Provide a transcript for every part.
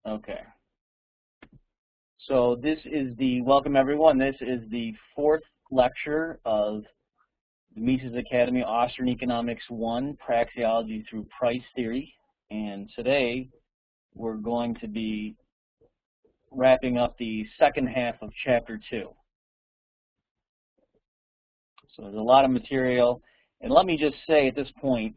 Okay. So this is welcome everyone. This is the fourth lecture of the Mises Academy Austrian Economics 1, Praxeology through Price Theory. And today we're going to be wrapping up the second half of Chapter 2. So there's a lot of material. And let me just say at this point,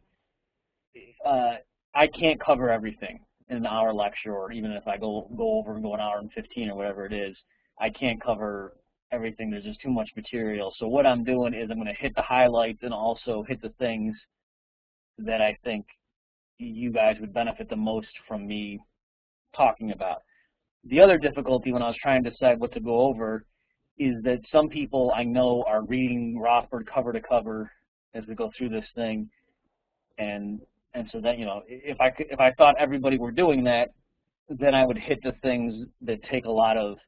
I can't cover everything in an hour lecture, or even if I go over and go an hour and 15 or whatever it is, I can't cover everything. There's just too much material. So what I'm doing is I'm going to hit the highlights and also hit the things that I think you guys would benefit the most from me talking about. The other difficulty when I was trying to decide what to go over is that some people I know are reading Rothbard cover to cover as we go through this thing, and so that, you know, if I thought everybody were doing that, then I would hit the things that take a lot of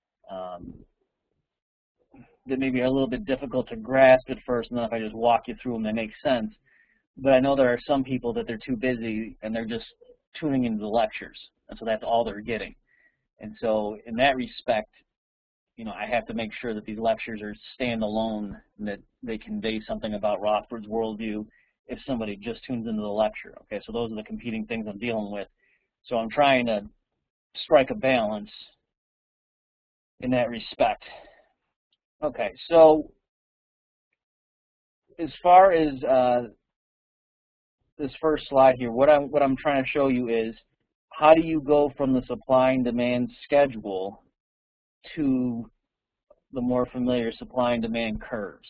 that maybe are a little bit difficult to grasp at first, and then if I just walk you through them, they make sense. But I know there are some people that they're too busy and they're just tuning into the lectures, and so that's all they're getting. And so in that respect, you know, I have to make sure that these lectures are standalone and that they convey something about Rothbard's worldview if somebody just tunes into the lecture. Okay, so those are the competing things I'm dealing with. So I'm trying to strike a balance in that respect. Okay, so as far as this first slide here, what I'm trying to show you is how do you go from the supply and demand schedule to the more familiar supply and demand curves.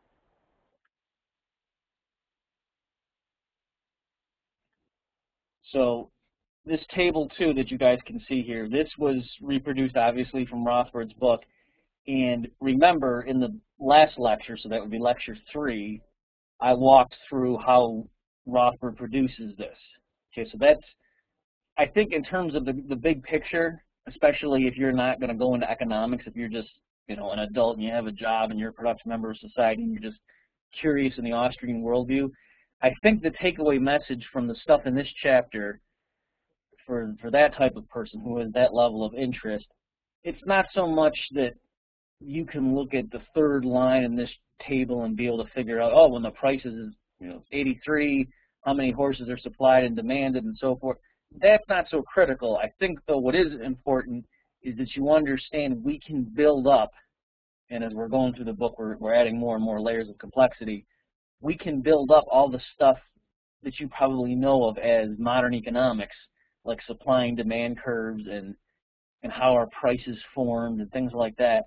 So this table 2 that you guys can see here, this was reproduced obviously from Rothbard's book. And remember, in the last lecture, so that would be lecture 3, I walked through how Rothbard produces this. Okay, so that's, I think in terms of the big picture, especially if you're not going to go into economics, if you're just, you know, an adult and you have a job and you're a productive member of society and you're just curious in the Austrian worldview, I think the takeaway message from the stuff in this chapter for that type of person who has that level of interest, it's not so much that you can look at the third line in this table and be able to figure out, oh, when the price is, you know, 83, how many horses are supplied and demanded and so forth. That's not so critical. I think, though, what is important is that you understand we can build up, and as we're going through the book, we're adding more and more layers of complexity. We can build up all the stuff that you probably know of as modern economics, like supply and demand curves and how our prices formed and things like that,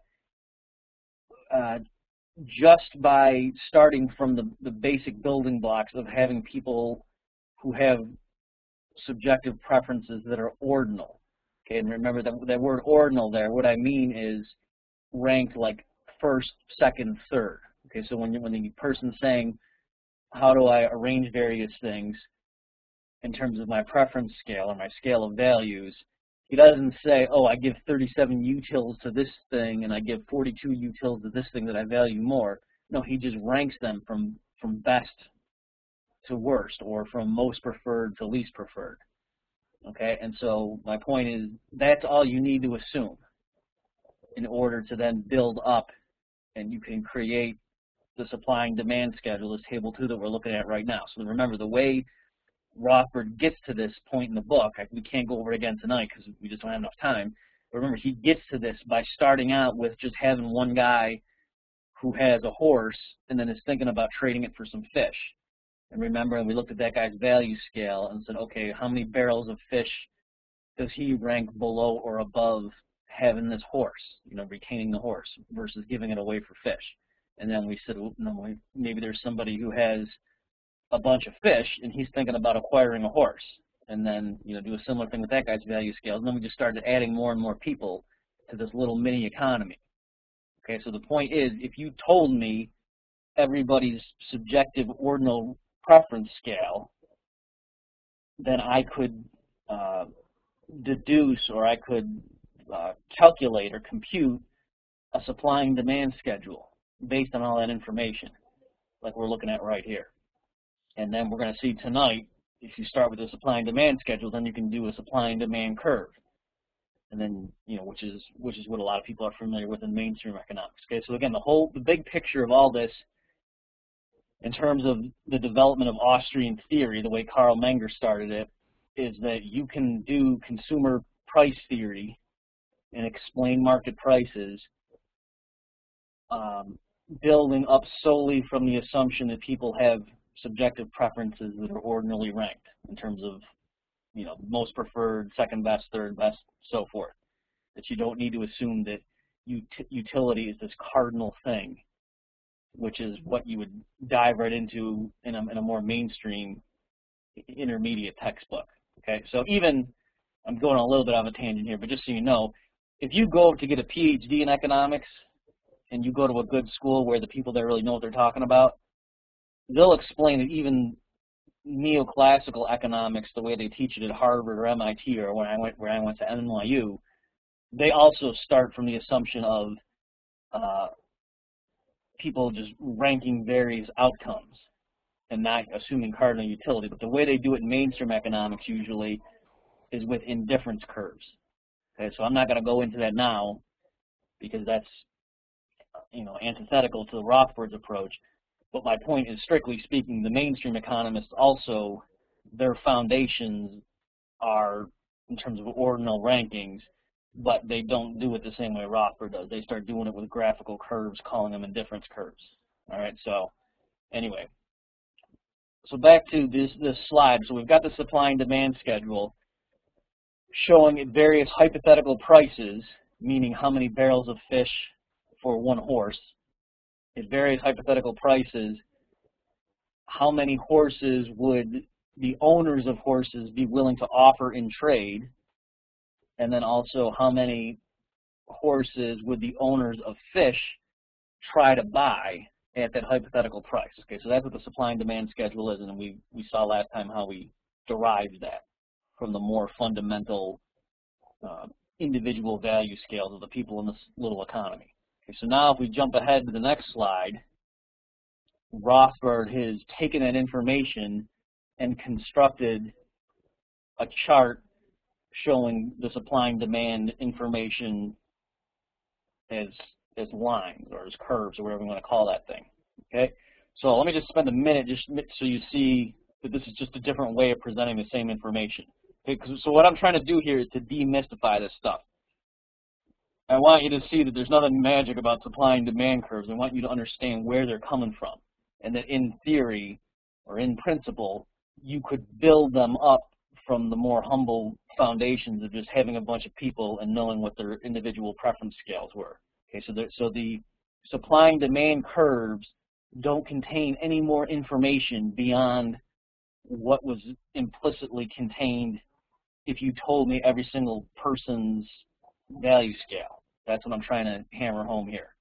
just by starting from the basic building blocks of having people who have subjective preferences that are ordinal. Okay, and remember that word ordinal there, what I mean is ranked like first, second, third. Okay, so when the person's saying, how do I arrange various things in terms of my preference scale or my scale of values, he doesn't say, oh, I give 37 utils to this thing and I give 42 utils to this thing that I value more. No, he just ranks them from best to worst, or from most preferred to least preferred. Okay, and so my point is that's all you need to assume in order to then build up, and you can create the supply and demand schedule, this table 2 that we're looking at right now. So remember, the way Rothbard gets to this point in the book, we can't go over it again tonight because we just don't have enough time. But remember, he gets to this by starting out with just having one guy who has a horse and then is thinking about trading it for some fish. And remember, we looked at that guy's value scale and said, okay, how many barrels of fish does he rank below or above having this horse, you know, retaining the horse versus giving it away for fish? And then we said, well, no, maybe there's somebody who has a bunch of fish and he's thinking about acquiring a horse. And then, you know, do a similar thing with that guy's value scale. And then we just started adding more and more people to this little mini economy. Okay, so the point is, if you told me everybody's subjective ordinal preference scale, then I could deduce, or I could calculate or compute a supply and demand schedule based on all that information, like we're looking at right here. And then we're going to see tonight, if you start with a supply and demand schedule, then you can do a supply and demand curve. and then, which is what a lot of people are familiar with in mainstream economics. Okay, so again, the big picture of all this, in terms of the development of Austrian theory, the way Karl Menger started it, is that you can do consumer price theory and explain market prices, building up solely from the assumption that people have subjective preferences that are ordinally ranked in terms of, most preferred, second best, third best, so forth. That you don't need to assume that utility is this cardinal thing, which is what you would dive right into in a more mainstream intermediate textbook. Okay, so even, I'm going a little bit on a tangent here, but just so you know, if you go to get a PhD in economics and you go to a good school where the people there really know what they're talking about, they'll explain that even neoclassical economics, the way they teach it at Harvard or MIT or where I went to NYU, they also start from the assumption of people just ranking various outcomes and not assuming cardinal utility. But the way they do it in mainstream economics usually is with indifference curves. Okay, so I'm not going to go into that now because that's antithetical to the Rothbard's approach. But my point is, strictly speaking, the mainstream economists also, their foundations are in terms of ordinal rankings, but they don't do it the same way Rothbard does. They start doing it with graphical curves, calling them indifference curves. All right, so anyway. So back to this slide. So we've got the supply and demand schedule showing various hypothetical prices, meaning how many barrels of fish for one horse. At various hypothetical prices, how many horses would the owners of horses be willing to offer in trade, and then also how many horses would the owners of fish try to buy at that hypothetical price. Okay, so that's what the supply and demand schedule is, and we saw last time how we derived that from the more fundamental individual value scales of the people in this little economy. Okay, so now if we jump ahead to the next slide, Rothbard has taken that information and constructed a chart showing the supply and demand information as lines or as curves or whatever you want to call that thing. Okay, so let me just spend a minute just so you see that this is just a different way of presenting the same information. Okay, so what I'm trying to do here is to demystify this stuff. I want you to see that there's nothing magic about supply and demand curves. I want you to understand where they're coming from, and that in theory or in principle, you could build them up from the more humble foundations of just having a bunch of people and knowing what their individual preference scales were. Okay, so the supply and demand curves don't contain any more information beyond what was implicitly contained if you told me every single person's value scale. That's what I'm trying to hammer home here.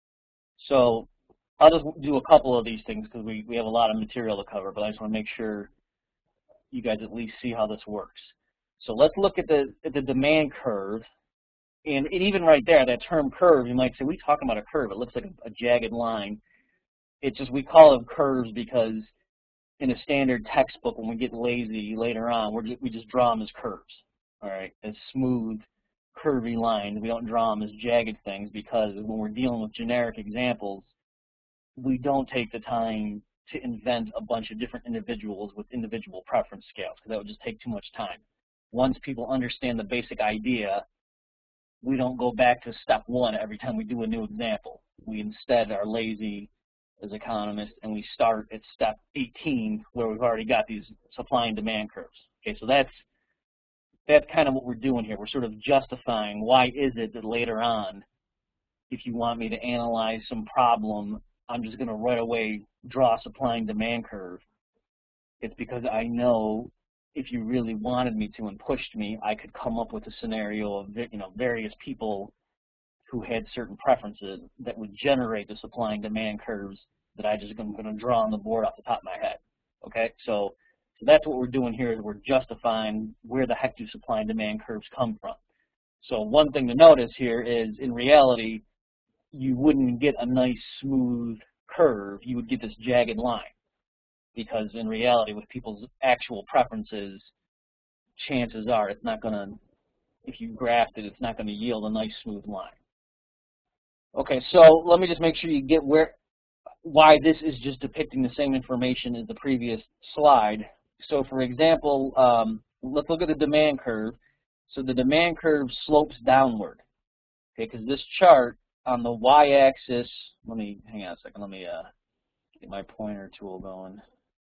So I'll just do a couple of these things because we have a lot of material to cover, but I just want to make sure you guys at least see how this works. So let's look at the demand curve. And even right there, that term curve, you might say, we talking about a curve. It looks like a jagged line. It's just, we call them curves because in a standard textbook, when we get lazy later on, we just draw them as curves, all right, as smooth, curvy lines. We don't draw them as jagged things because when we're dealing with generic examples, we don't take the time to invent a bunch of different individuals with individual preference scales because that would just take too much time. Once people understand the basic idea, we don't go back to step one every time we do a new example. We instead are lazy as economists and we start at step 18 where we've already got these supply and demand curves. Okay, so that's kind of what we're doing here. We're sort of justifying why is it that later on, if you want me to analyze some problem, I'm just going to right away draw a supply and demand curve. It's because I know if you really wanted me to and pushed me, I could come up with a scenario of various people who had certain preferences that would generate the supply and demand curves that I'm going to draw on the board off the top of my head. Okay, so that's what we're doing here is we're justifying where the heck do supply and demand curves come from. So one thing to notice here is in reality, you wouldn't get a nice smooth curve. You would get this jagged line because in reality, with people's actual preferences, chances are it's not going to if you graphed it, it's not going to yield a nice smooth line. Okay, so let me just make sure you get why this is just depicting the same information as the previous slide. So for example, let's look at the demand curve. So the demand curve slopes downward, okay, because this chart on the y-axis, hang on a second, let me get my pointer tool going.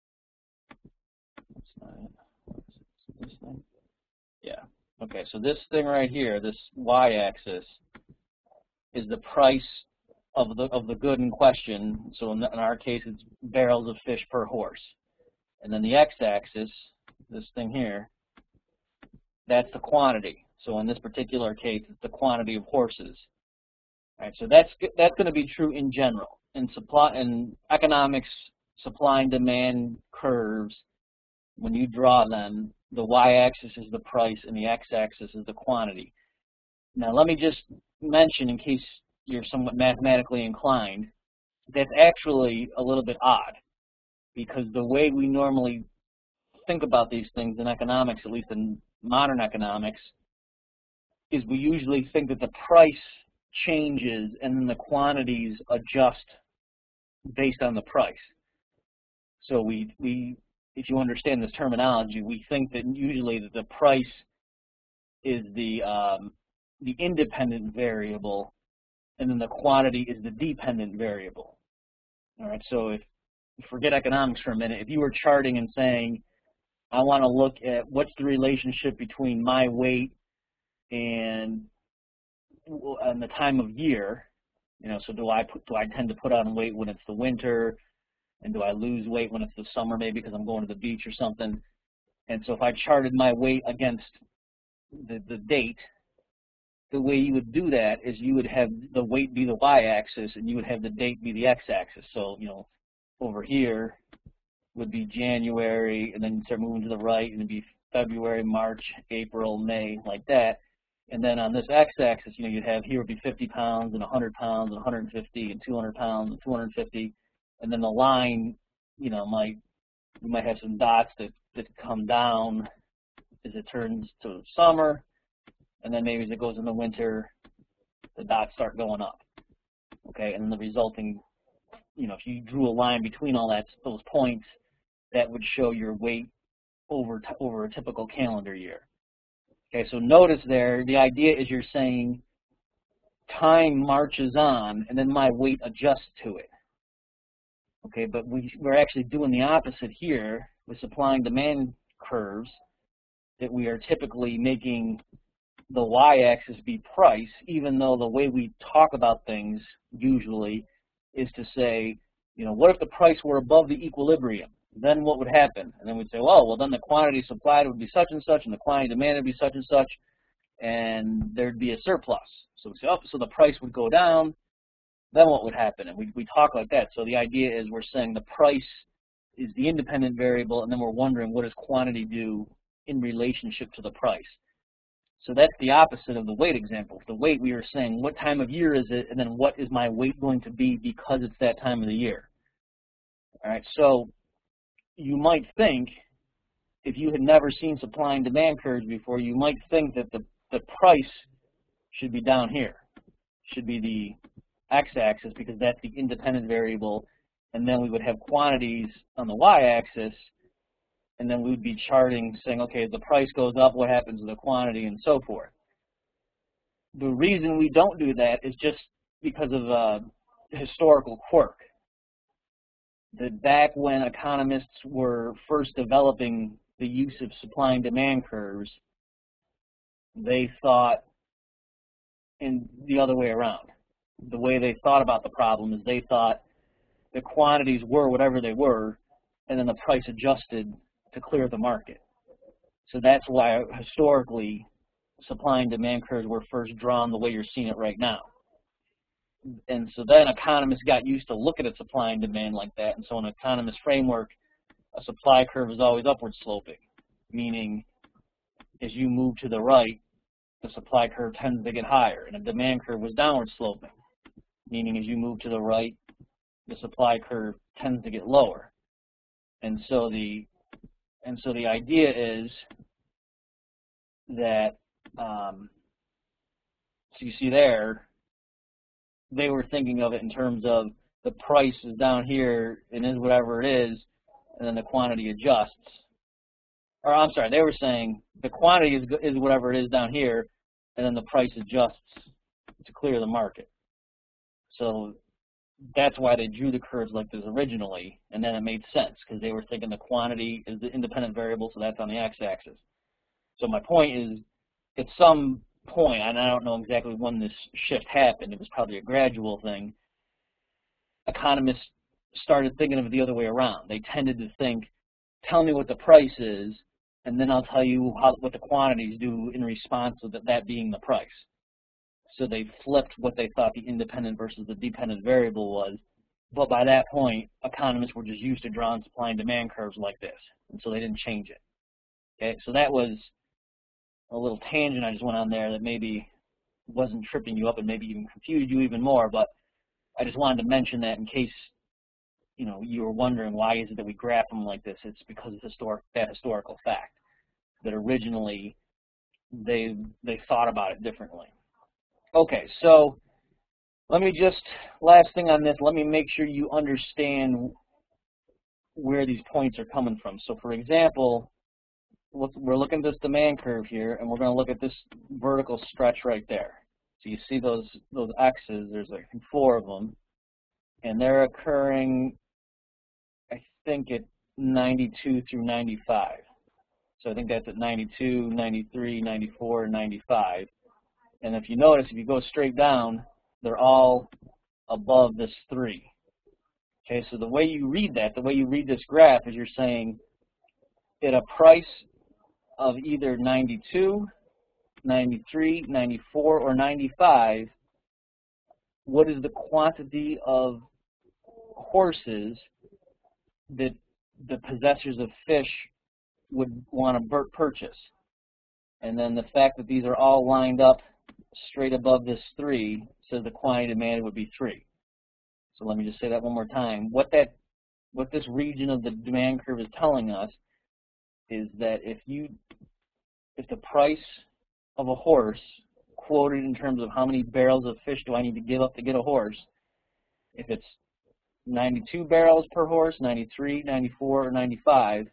That's not it. This thing? Yeah. Okay, so this thing right here, this y-axis, is the price of the good in question. So in our case, it's barrels of fish per horse. And then the x-axis, this thing here, that's the quantity. So in this particular case, it's the quantity of horses. All right, so that's going to be true in general. In economics, supply and demand curves, when you draw them, the y-axis is the price and the x-axis is the quantity. Now let me just mention, in case you're somewhat mathematically inclined, that's actually a little bit odd, because the way we normally think about these things in economics, at least in modern economics, is we usually think that the price changes and then the quantities adjust based on the price. So if you understand this terminology, we think that usually that the price is the independent variable, and then the quantity is the dependent variable. All right, so if forget economics for a minute, if you were charting and saying, I want to look at what's the relationship between my weight and the time of year, so do I tend to put on weight when it's the winter, and do I lose weight when it's the summer, maybe because I'm going to the beach or something? And so if I charted my weight against the date, the way you would do that is you would have the weight be the y-axis and you would have the date be the x-axis. So, over here would be January, and then you start moving to the right, and it'd be February, March, April, May, like that. And then on this x-axis, you'd have here would be 50 pounds and 100 pounds and 150 and 200 pounds and 250. And then the line, you might have some dots that come down as it turns to summer. And then maybe as it goes in the winter, the dots start going up. Okay, and then the resulting, if you drew a line between all those points, that would show your weight over a typical calendar year. Okay, so notice there, the idea is you're saying time marches on, and then my weight adjusts to it. Okay, but we're actually doing the opposite here with supply and demand curves, that we are typically making the y-axis be price, even though the way we talk about things usually is to say, what if the price were above the equilibrium? Then what would happen? And then we'd say, well, then the quantity supplied would be such and such, and the quantity demanded would be such and such, and there'd be a surplus. So we say, oh, so the price would go down. Then what would happen? And we talk like that. So the idea is we're saying the price is the independent variable, and then we're wondering what does quantity do in relationship to the price. So that's the opposite of the weight example. The weight, we were saying what time of year is it, and then what is my weight going to be because it's that time of the year. All right, so you might think, if you had never seen supply and demand curves before, you might think that the price should be down here, should be the x-axis, because that's the independent variable, and then we would have quantities on the y-axis, and then we would be charting, saying, okay, as the price goes up, what happens to the quantity, and so forth. The reason we don't do that is just because of a historical quirk. That back when economists were first developing the use of supply and demand curves, they thought in the other way around. The way they thought about the problem is they thought the quantities were whatever they were, and then the price adjusted to clear the market. So that's why historically supply and demand curves were first drawn the way you're seeing it right now. And so then economists got used to looking at supply and demand like that, and so in an economist framework, a supply curve is always upward sloping, meaning as you move to the right, the supply curve tends to get higher, and a demand curve was downward sloping, meaning as you move to the right, the supply curve tends to get lower. And so the idea is that So you see there, they were thinking of it in terms of the price is down here and is whatever it is, and then the quantity adjusts. Or I'm sorry, they were saying the quantity is whatever it is down here, and then the price adjusts to clear the market. So that's why they drew the curves like this originally, and then it made sense because they were thinking the quantity is the independent variable, so that's on the x-axis. So my point is, at some point, and I don't know exactly when this shift happened, it was probably a gradual thing, economists started thinking of it the other way around. They tended to think, tell me what the price is, and then I'll tell you what the quantities do in response to that being the price. So they flipped what they thought the independent versus the dependent variable was. But by that point, economists were just used to drawing supply and demand curves like this, and so they didn't change it. Okay, so that was a little tangent I just went on there that maybe wasn't tripping you up and maybe even confused you even more, but I just wanted to mention that in case you were wondering why is it that we graph them like this. It's because of that historical fact that originally they thought about it differently. Okay, so let me just, last thing on this, let me make sure you understand where these points are coming from. So for example, we're looking at this demand curve here, and we're going to look at this vertical stretch right there. So you see those X's, there's I think 4 of them, and they're occurring, I think, at 92 through 95. So I think that's at 92, 93, 94, and 95. And if you notice, if you go straight down, they're all above this 3. Okay, so the way you read that, the way you read this graph is you're saying at a price of either 92, 93, 94, or 95, what is the quantity of horses that the possessors of fish would want to purchase? And then the fact that these are all lined up straight above this 3 says the quantity demanded would be 3. So let me just say that one more time. What this region of the demand curve is telling us is that if the price of a horse quoted in terms of how many barrels of fish do I need to give up to get a horse, if it's 92 barrels per horse, 93, 94, or 95,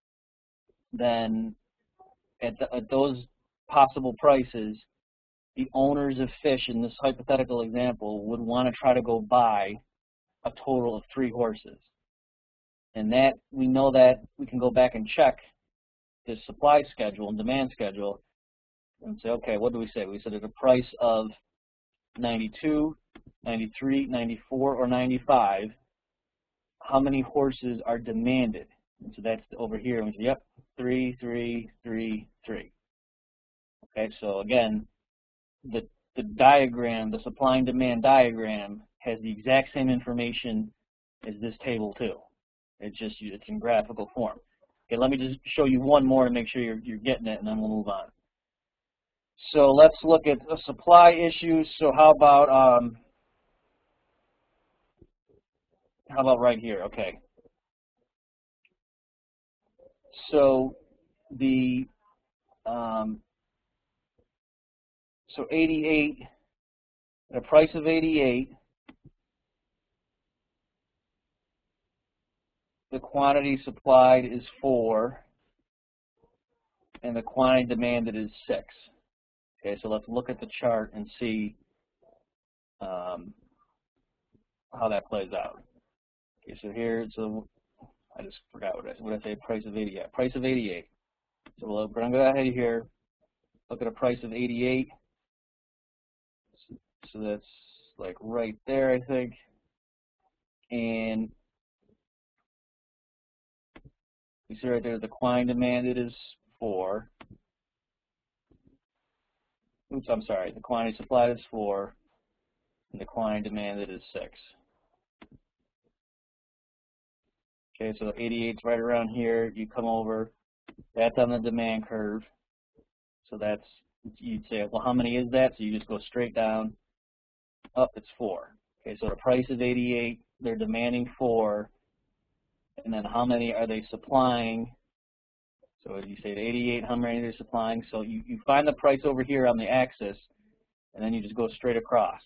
then at those possible prices, the owners of fish in this hypothetical example would want to try to go buy a total of 3 horses. And that, we know that we can go back and check the supply schedule and demand schedule and say, okay, what do we say? We said at a price of 92, 93, 94, or 95, how many horses are demanded? And so that's over here, and we say, yep, 3, 3, 3, 3. Okay, so again, the diagram, the supply and demand diagram, has the exact same information as this table too. It's in graphical form. Okay, let me just show you one more to make sure you're getting it, and then we'll move on. So let's look at a supply issue. So how about right here? Okay. So the so 88, at a price of 88, the quantity supplied is 4, and the quantity demanded is 6. Okay, so let's look at the chart and see how that plays out. Okay, so here, I just forgot what I say. Price of 88. Price of 88. So we're going to go ahead here. Look at a price of 88. So that's like right there, I think. And you see right there, the quantity demanded is 4. Oops, I'm sorry. The quantity supplied is 4, and the quantity demanded is 6. Okay, so 88's right around here. You come over. That's on the demand curve. So that's, you'd say, well, how many is that? So you just go straight down. Up, it's 4. Okay, so the price is 88. They're demanding 4. And then how many are they supplying? So as you say, at 88, how many they're supplying. So you find the price over here on the axis, and then you just go straight across.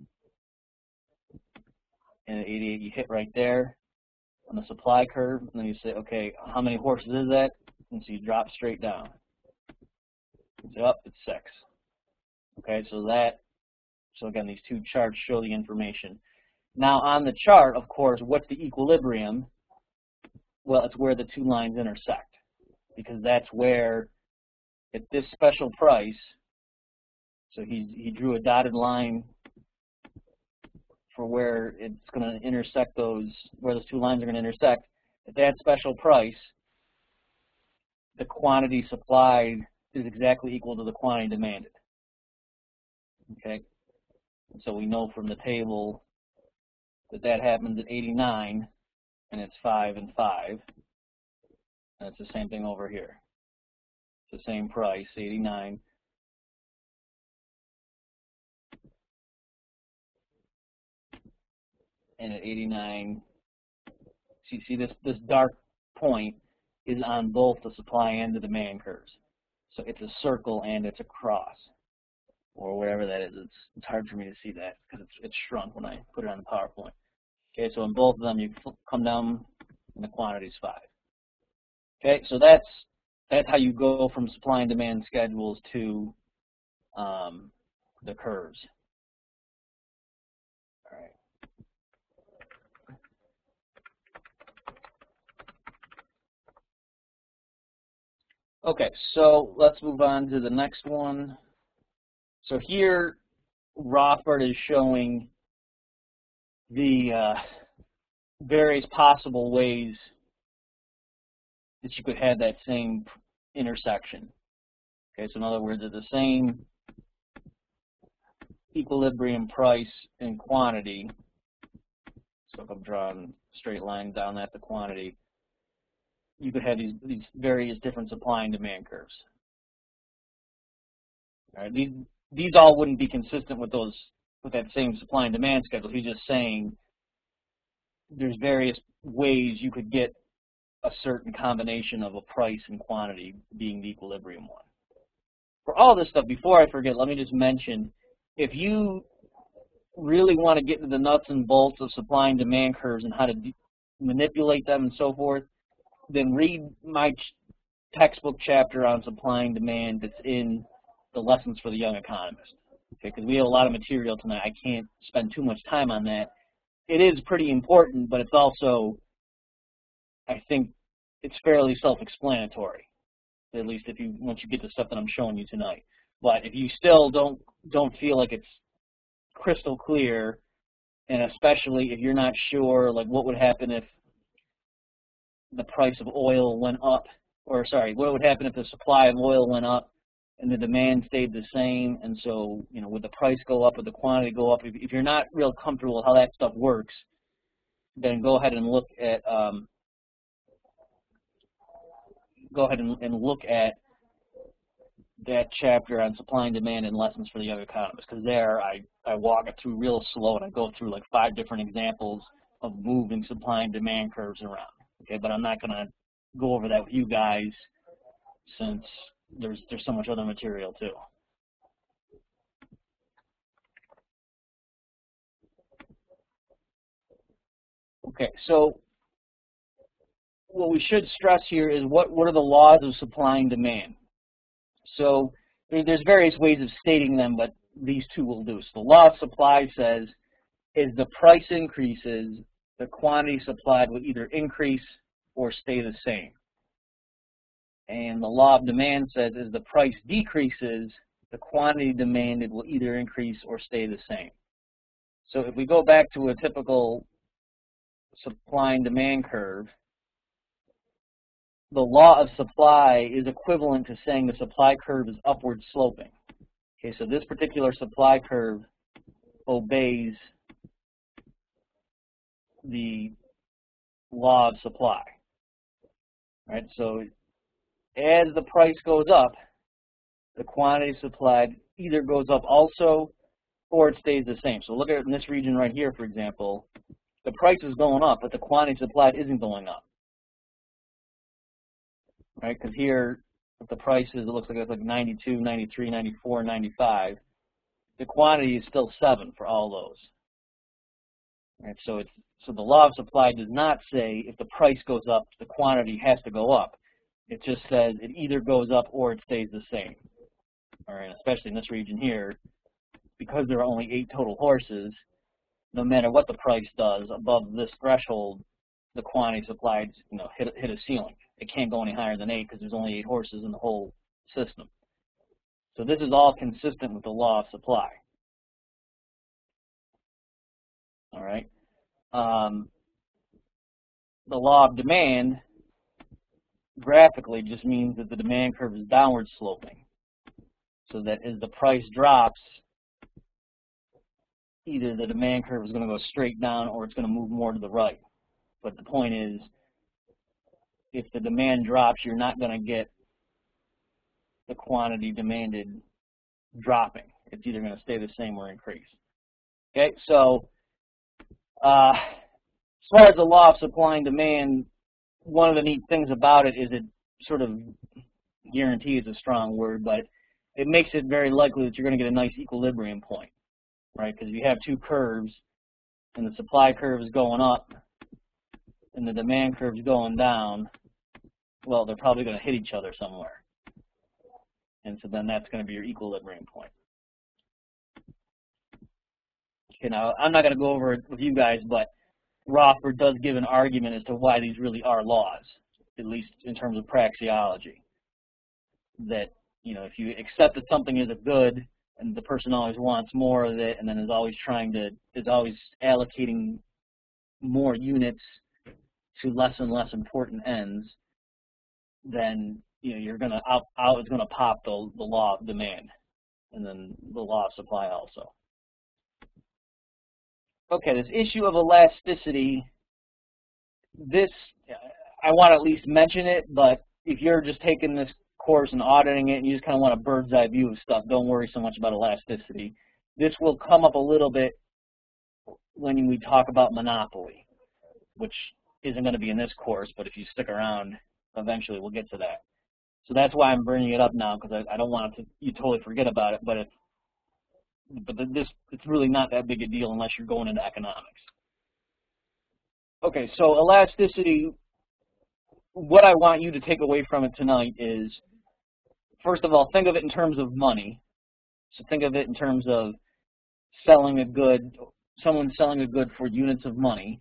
And at 88, you hit right there on the supply curve, and then you say, okay, how many horses is that? And so you drop straight down. You say, oh, it's 6. Okay, so again, these two charts show the information. Now on the chart, of course, what's the equilibrium? Well, it's where the two lines intersect, because that's where, at this special price, so he drew a dotted line for where it's going to intersect where those two lines are going to intersect. At that special price, the quantity supplied is exactly equal to the quantity demanded. Okay, and so we know from the table that happens at 89, and it's 5 and 5. And it's the same thing over here. It's the same price, 89. And at 89, so you see this dark point is on both the supply and the demand curves. So it's a circle and it's a cross, or whatever that is. It's hard for me to see that because it's shrunk when I put it on the PowerPoint. Okay, so in both of them, you come down and the quantity is 5. Okay, so that's how you go from supply and demand schedules to the curves. All right. Okay, so let's move on to the next one. So here, Rothbard is showing the various possible ways that you could have that same intersection. Okay, so in other words, at the same equilibrium price and quantity, so if I'm drawing a straight line down at the quantity, you could have these various different supply and demand curves. All right, these all wouldn't be consistent with that same supply and demand schedule. He's just saying there's various ways you could get a certain combination of a price and quantity being the equilibrium one. For all this stuff, before I forget, let me just mention, if you really want to get into the nuts and bolts of supply and demand curves and how to manipulate them and so forth, then read my textbook chapter on supply and demand that's in the Lessons for the Young Economist. Okay, because we have a lot of material tonight. I can't spend too much time on that. It is pretty important, but it's also, I think, it's fairly self-explanatory, at least once you get the stuff that I'm showing you tonight. But if you still don't feel like it's crystal clear, and especially if you're not sure, like what would happen if the price of oil went up, or sorry, what would happen if the supply of oil went up and the demand stayed the same, and so, you know, would the price go up, would the quantity go up? If you're not real comfortable with how that stuff works, then go ahead and look at look at that chapter on supply and demand and Lessons for the Young Economist, because there I walk it through real slow, and I go through like 5 different examples of moving supply and demand curves around. Okay, but I'm not going to go over that with you guys since there's so much other material too. Okay, so what we should stress here is what are the laws of supply and demand. So there's various ways of stating them, but these two will do. So the law of supply says, as the price increases, the quantity supplied will either increase or stay the same. And the law of demand says, as the price decreases, the quantity demanded will either increase or stay the same. So if we go back to a typical supply and demand curve, the law of supply is equivalent to saying the supply curve is upward sloping. Okay, so this particular supply curve obeys the law of supply. Right? So as the price goes up, the quantity supplied either goes up also or it stays the same. So look at it in this region right here, for example. The price is going up, but the quantity supplied isn't going up. right? Because here, if the price is, it looks like it's like 92, 93, 94, 95. The quantity is still 7 for all those. Right? So the law of supply does not say if the price goes up, the quantity has to go up. It just says it either goes up or it stays the same. All right, especially in this region here, because there are only 8 total horses, no matter what the price does above this threshold, the quantity supplied, hit a ceiling. It can't go any higher than 8 because there's only 8 horses in the whole system. So this is all consistent with the law of supply. All right. The law of demand graphically just means that the demand curve is downward sloping. So that as the price drops, either the demand curve is going to go straight down or it's going to move more to the right. But the point is, if the demand drops, you're not going to get the quantity demanded dropping. It's either going to stay the same or increase. Okay, so as far as the law of supply and demand, one of the neat things about it is it sort of, guarantee is a strong word, but it makes it very likely that you're going to get a nice equilibrium point, right? Because if you have 2 curves and the supply curve is going up and the demand curve is going down, well, they're probably going to hit each other somewhere. And so then that's going to be your equilibrium point. Okay, now I'm not going to go over it with you guys, but Rothbard does give an argument as to why these really are laws, at least in terms of praxeology. That, if you accept that something is a good and the person always wants more of it and then is always allocating more units to less and less important ends, then you're gonna it's gonna pop the law of demand and then the law of supply also. Okay, this issue of elasticity, I want to at least mention it, but if you're just taking this course and auditing it and you just kind of want a bird's eye view of stuff, don't worry so much about elasticity. This will come up a little bit when we talk about monopoly, which isn't going to be in this course, but if you stick around, eventually we'll get to that. So that's why I'm bringing it up now, because I don't want you to totally forget about it, but it's really not that big a deal unless you're going into economics. Okay, so elasticity, what I want you to take away from it tonight is, first of all, think of it in terms of money. So think of it in terms of selling a good, someone selling a good for units of money.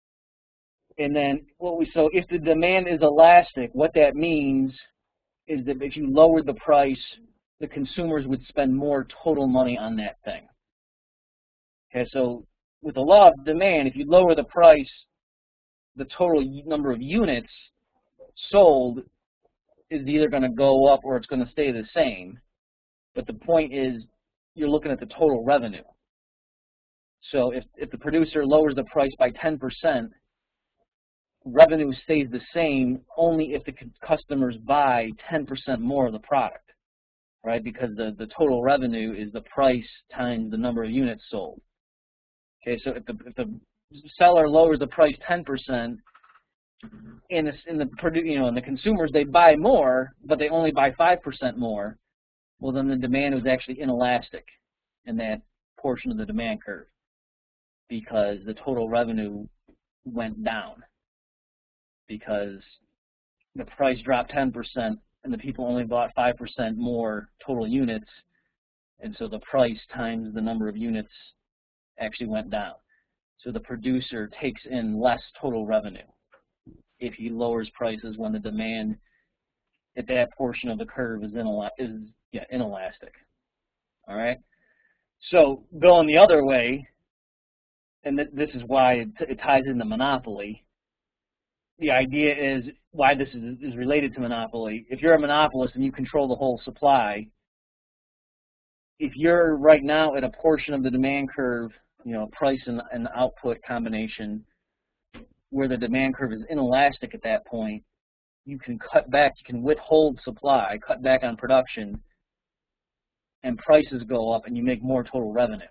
And then so if the demand is elastic, what that means is that if you lower the price, the consumers would spend more total money on that thing. Okay, so with the law of demand, if you lower the price, the total number of units sold is either going to go up or it's going to stay the same. But the point is, you're looking at the total revenue. So if the producer lowers the price by 10%, revenue stays the same only if the customers buy 10% more of the product, right? Because the total revenue is the price times the number of units sold. Okay, so if the seller lowers the price 10%, and the consumers, they buy more, but they only buy 5% more, well, then the demand was actually inelastic in that portion of the demand curve because the total revenue went down because the price dropped 10% and the people only bought 5% more total units, and so the price times the number of units actually went down. So the producer takes in less total revenue if he lowers prices when the demand at that portion of the curve is inelastic. All right. So going the other way, and this is why it ties into monopoly. The idea is why this is related to monopoly. If you're a monopolist and you control the whole supply, if you're right now at a portion of the demand curve, price and output combination, where the demand curve is inelastic at that point, you can cut back, you can withhold supply, cut back on production, and prices go up and you make more total revenue.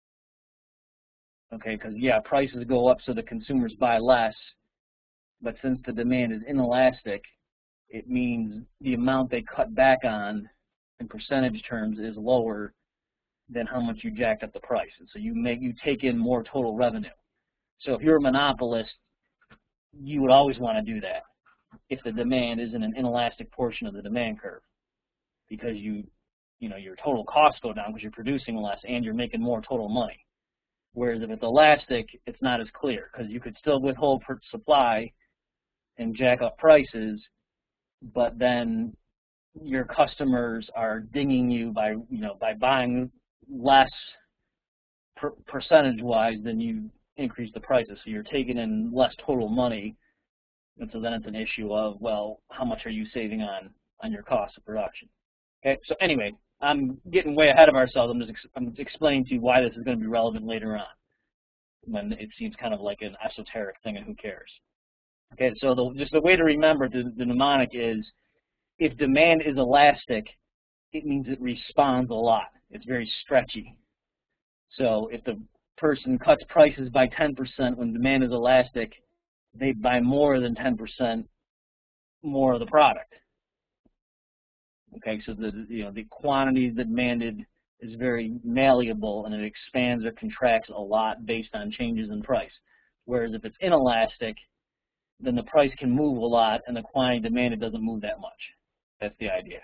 Okay, because prices go up so the consumers buy less, but since the demand is inelastic, it means the amount they cut back on in percentage terms is lower than how much you jacked up the price. And so you take in more total revenue. So if you're a monopolist, you would always want to do that if the demand is in an inelastic portion of the demand curve, because your total costs go down because you're producing less and you're making more total money. Whereas if it's elastic, it's not as clear, because you could still withhold supply and jack up prices, but then your customers are dinging you by buying less percentage-wise than you increase the prices. So you're taking in less total money, and so then it's an issue of, well, how much are you saving on your cost of production? Okay, so anyway, I'm getting way ahead of ourselves. I'm explaining to you why this is going to be relevant later on, when it seems kind of like an esoteric thing and who cares. Okay, so just the way to remember the mnemonic is, if demand is elastic, it means it responds a lot. It's very stretchy. So if the person cuts prices by 10% when demand is elastic, they buy more than 10% more of the product. Okay, so the quantity demanded is very malleable, and it expands or contracts a lot based on changes in price. Whereas if it's inelastic, then the price can move a lot, and the quantity demanded doesn't move that much. That's the idea.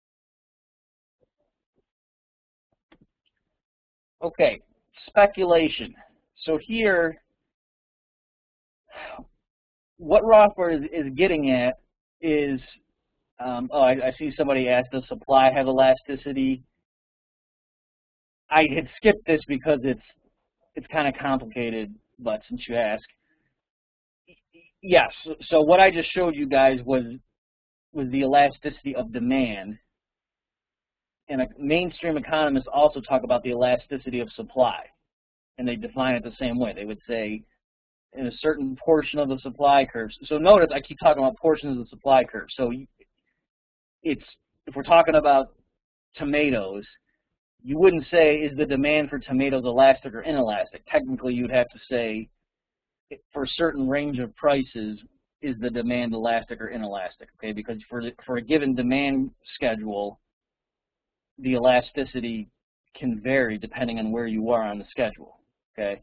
Okay, speculation. So here, what Rothbard is getting at is, I see somebody asked, does supply have elasticity? I had skipped this because it's kind of complicated, but since you ask, yes. So what I just showed you guys was the elasticity of demand. And mainstream economists also talk about the elasticity of supply, and they define it the same way. They would say in a certain portion of the supply curve. So notice I keep talking about portions of the supply curve. So if we're talking about tomatoes, you wouldn't say, is the demand for tomatoes elastic or inelastic? Technically, you'd have to say, for a certain range of prices, is the demand elastic or inelastic? Okay, because for a given demand schedule, the elasticity can vary depending on where you are on the schedule. Okay,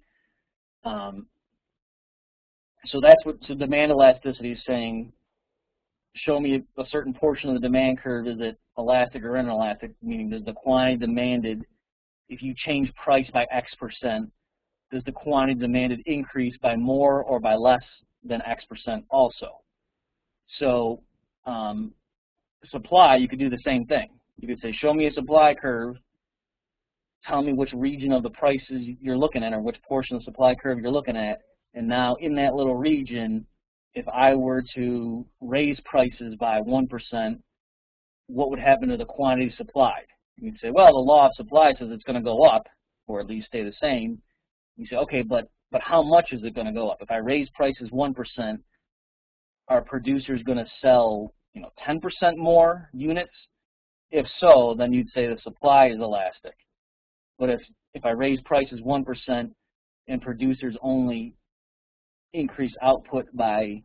so that's what demand elasticity is saying. Show me a certain portion of the demand curve. Is it elastic or inelastic? Meaning, does the quantity demanded, if you change price by X%, does the quantity demanded increase by more or by less than X% also? So supply, you could do the same thing. You could say, show me a supply curve, tell me which region of the prices you're looking at or which portion of the supply curve you're looking at, and now in that little region, if I were to raise prices by 1%, what would happen to the quantity supplied? You'd say, well, the law of supply says it's going to go up, or at least stay the same. You say, okay, but how much is it going to go up? If I raise prices 1%, are producers going to sell 10% more units? If so, then you'd say the supply is elastic. But if I raise prices 1% and producers only increase output by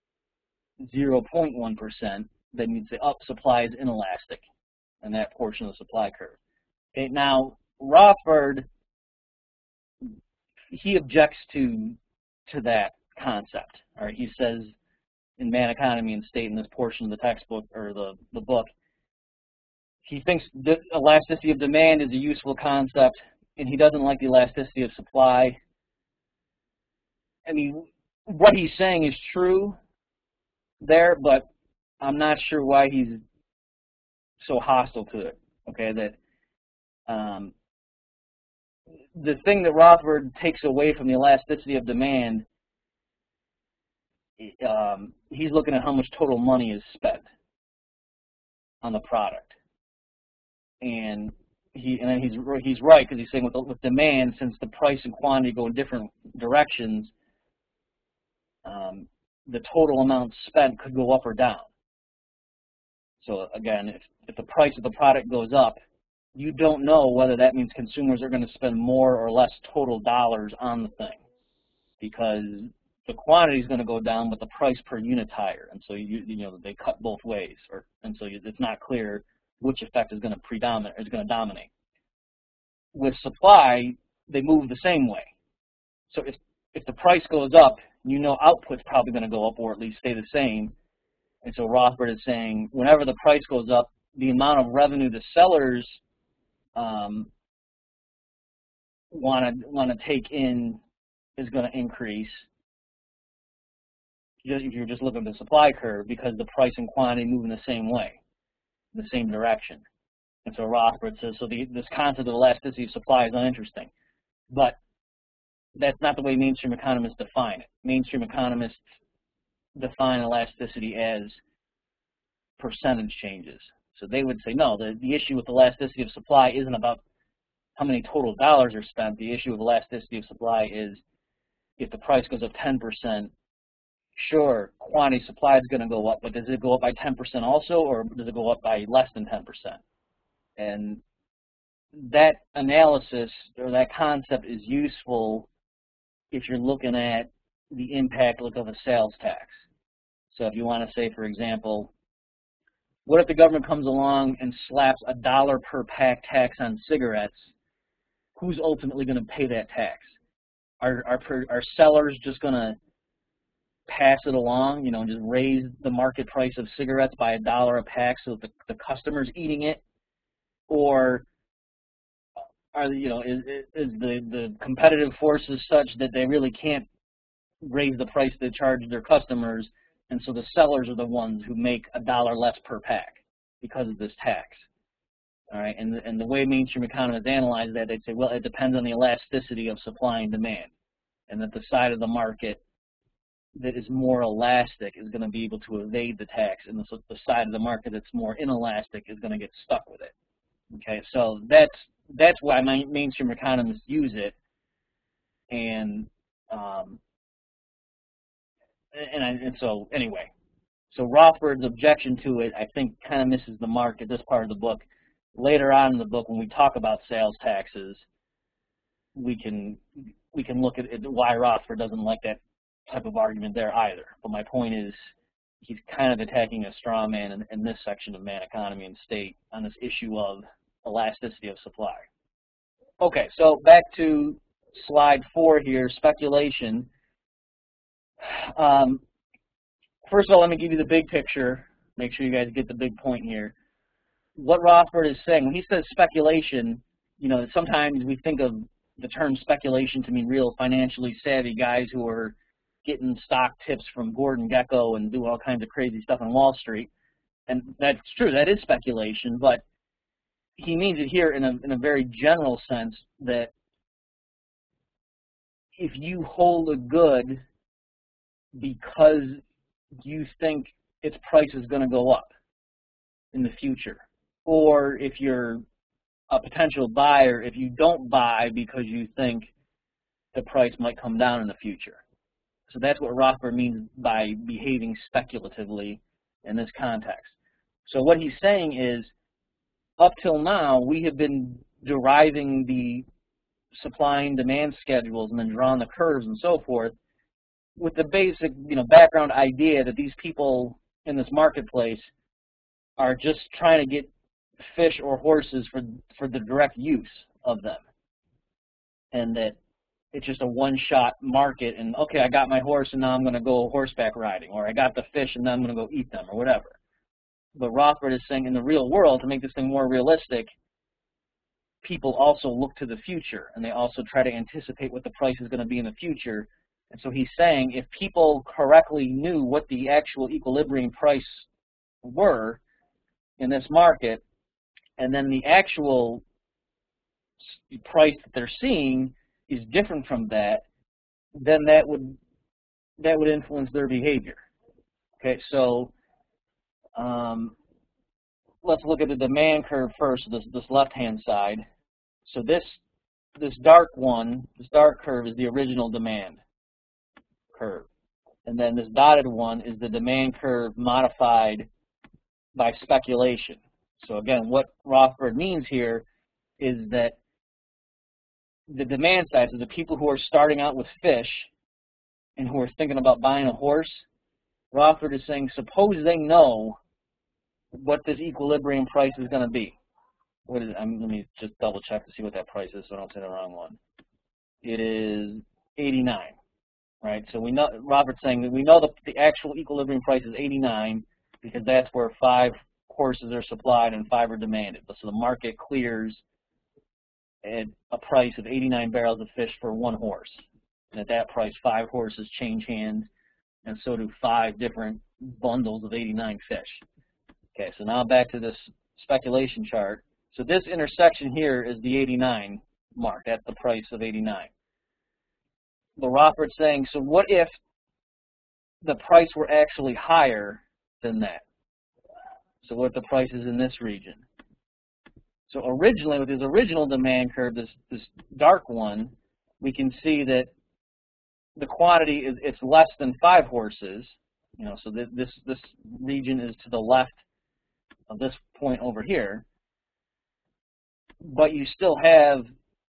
0.1%, then you'd say, supply is inelastic in that portion of the supply curve. Okay, now Rothbard, he objects to that concept. All right, he says in Man, Economy, and State, in this portion of the textbook or the book, he thinks that elasticity of demand is a useful concept, and he doesn't like the elasticity of supply. I mean, what he's saying is true there, but I'm not sure why he's so hostile to it. Okay, that the thing that Rothbard takes away from the elasticity of demand, he's looking at how much total money is spent on the product, and then he's right, because he's saying with demand, since the price and quantity go in different directions, the total amount spent could go up or down. So again, if the price of the product goes up, you don't know whether that means consumers are going to spend more or less total dollars on the thing, because the quantity is going to go down, but the price per unit's higher, and so they cut both ways, and so it's not clear which effect is going to dominate. With supply, they move the same way. So if the price goes up, output's probably going to go up or at least stay the same. And so Rothbard is saying whenever the price goes up, the amount of revenue the sellers want to take in is going to increase. If you're just looking at the supply curve, because the price and quantity move in the same way, in the same direction. And so Rothbard says, so this concept of elasticity of supply is uninteresting. But that's not the way mainstream economists define it. Mainstream economists define elasticity as percentage changes. So they would say, no, the issue with elasticity of supply isn't about how many total dollars are spent. The issue of elasticity of supply is if the price goes up 10%, sure, quantity supply is going to go up, but does it go up by 10% also, or does it go up by less than 10%? And that analysis, or that concept, is useful if you're looking at the impact of a sales tax. So if you want to say, for example, what if the government comes along and slaps a $1 per pack tax on cigarettes? Who's ultimately going to pay that tax? Are sellers just going to pass it along, just raise the market price of cigarettes by $1 a pack so that the customer's eating it? Or is the competitive forces such that they really can't raise the price they charge their customers, and so the sellers are the ones who make $1 less per pack because of this tax? All right, and the way mainstream economists analyze that, they'd say, well, it depends on the elasticity of supply and demand, and that the side of the market that is more elastic is going to be able to evade the tax, and the side of the market that's more inelastic is going to get stuck with it. Okay, so that's why mainstream economists use it, and so anyway, so Rothbard's objection to it, I think, kind of misses the mark at this part of the book. Later on in the book, when we talk about sales taxes, we can look at why Rothbard doesn't like that type of argument there either. But my point is, he's kind of attacking a straw man in this section of Man, Economy, and State on this issue of elasticity of supply. Okay, so back to slide 4 here, speculation. First of all, let me give you the big picture. Make sure you guys get the big point here. What Rothbard is saying, when he says speculation, sometimes we think of the term speculation to mean real financially savvy guys who are getting stock tips from Gordon Gekko and doing all kinds of crazy stuff on Wall Street. And that's true, that is speculation, but he means it here in a very general sense, that if you hold a good because you think its price is going to go up in the future, or if you're a potential buyer, if you don't buy because you think the price might come down in the future. So that's what Rothbard means by behaving speculatively in this context. So what he's saying is, up till now, we have been deriving the supply and demand schedules and then drawing the curves and so forth with the basic, background idea that these people in this marketplace are just trying to get fish or horses for the direct use of them, and that it's just a one-shot market, and okay, I got my horse and now I'm going to go horseback riding, or I got the fish and now I'm going to go eat them, or whatever. But Rothbard is saying in the real world, to make this thing more realistic, people also look to the future, and they also try to anticipate what the price is going to be in the future. And so he's saying if people correctly knew what the actual equilibrium price were in this market, and then the actual price that they're seeing is different from that, then that would influence their behavior. Okay, so let's look at the demand curve first, this left-hand side. So this dark curve is the original demand curve. And then this dotted one is the demand curve modified by speculation. So again, what Rothbard means here is that the demand side, so the people who are starting out with fish and who are thinking about buying a horse, Rothbard is saying, suppose they know what this equilibrium price is going to be. What is it? Let me just double check to see what that price is so I don't say the wrong one. It is 89, right? So we know, Rothbard's saying that we know the actual equilibrium price is 89 because that's where 5 horses are supplied and 5 are demanded. So the market clears at a price of 89 barrels of fish for 1 horse. And at that price, 5 horses change hands, and so do 5 different bundles of 89 fish. Okay, so now back to this speculation chart. So this intersection here is the 89 mark. That's the price of 89. But Rothbard's saying, so what if the price were actually higher than that? So what if the price is in this region? So originally, with his original demand curve, this dark one, we can see that the quantity is it's less than 5 horses. You know, so this region is to the left of this point over here. But you still have,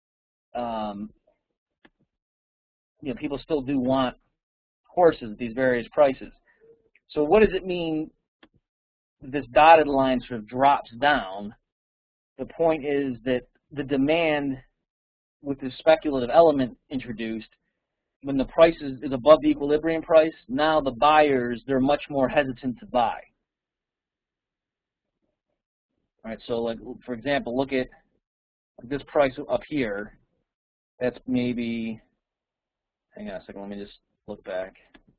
you know, people still do want horses at these various prices. So what does it mean this dotted line sort of drops down? The point is that the demand with the speculative element introduced, when the price is above the equilibrium price, now the buyers, they're much more hesitant to buy. All right, so like, for example, look at this price up here. That's maybe, hang on a second, let me just look back.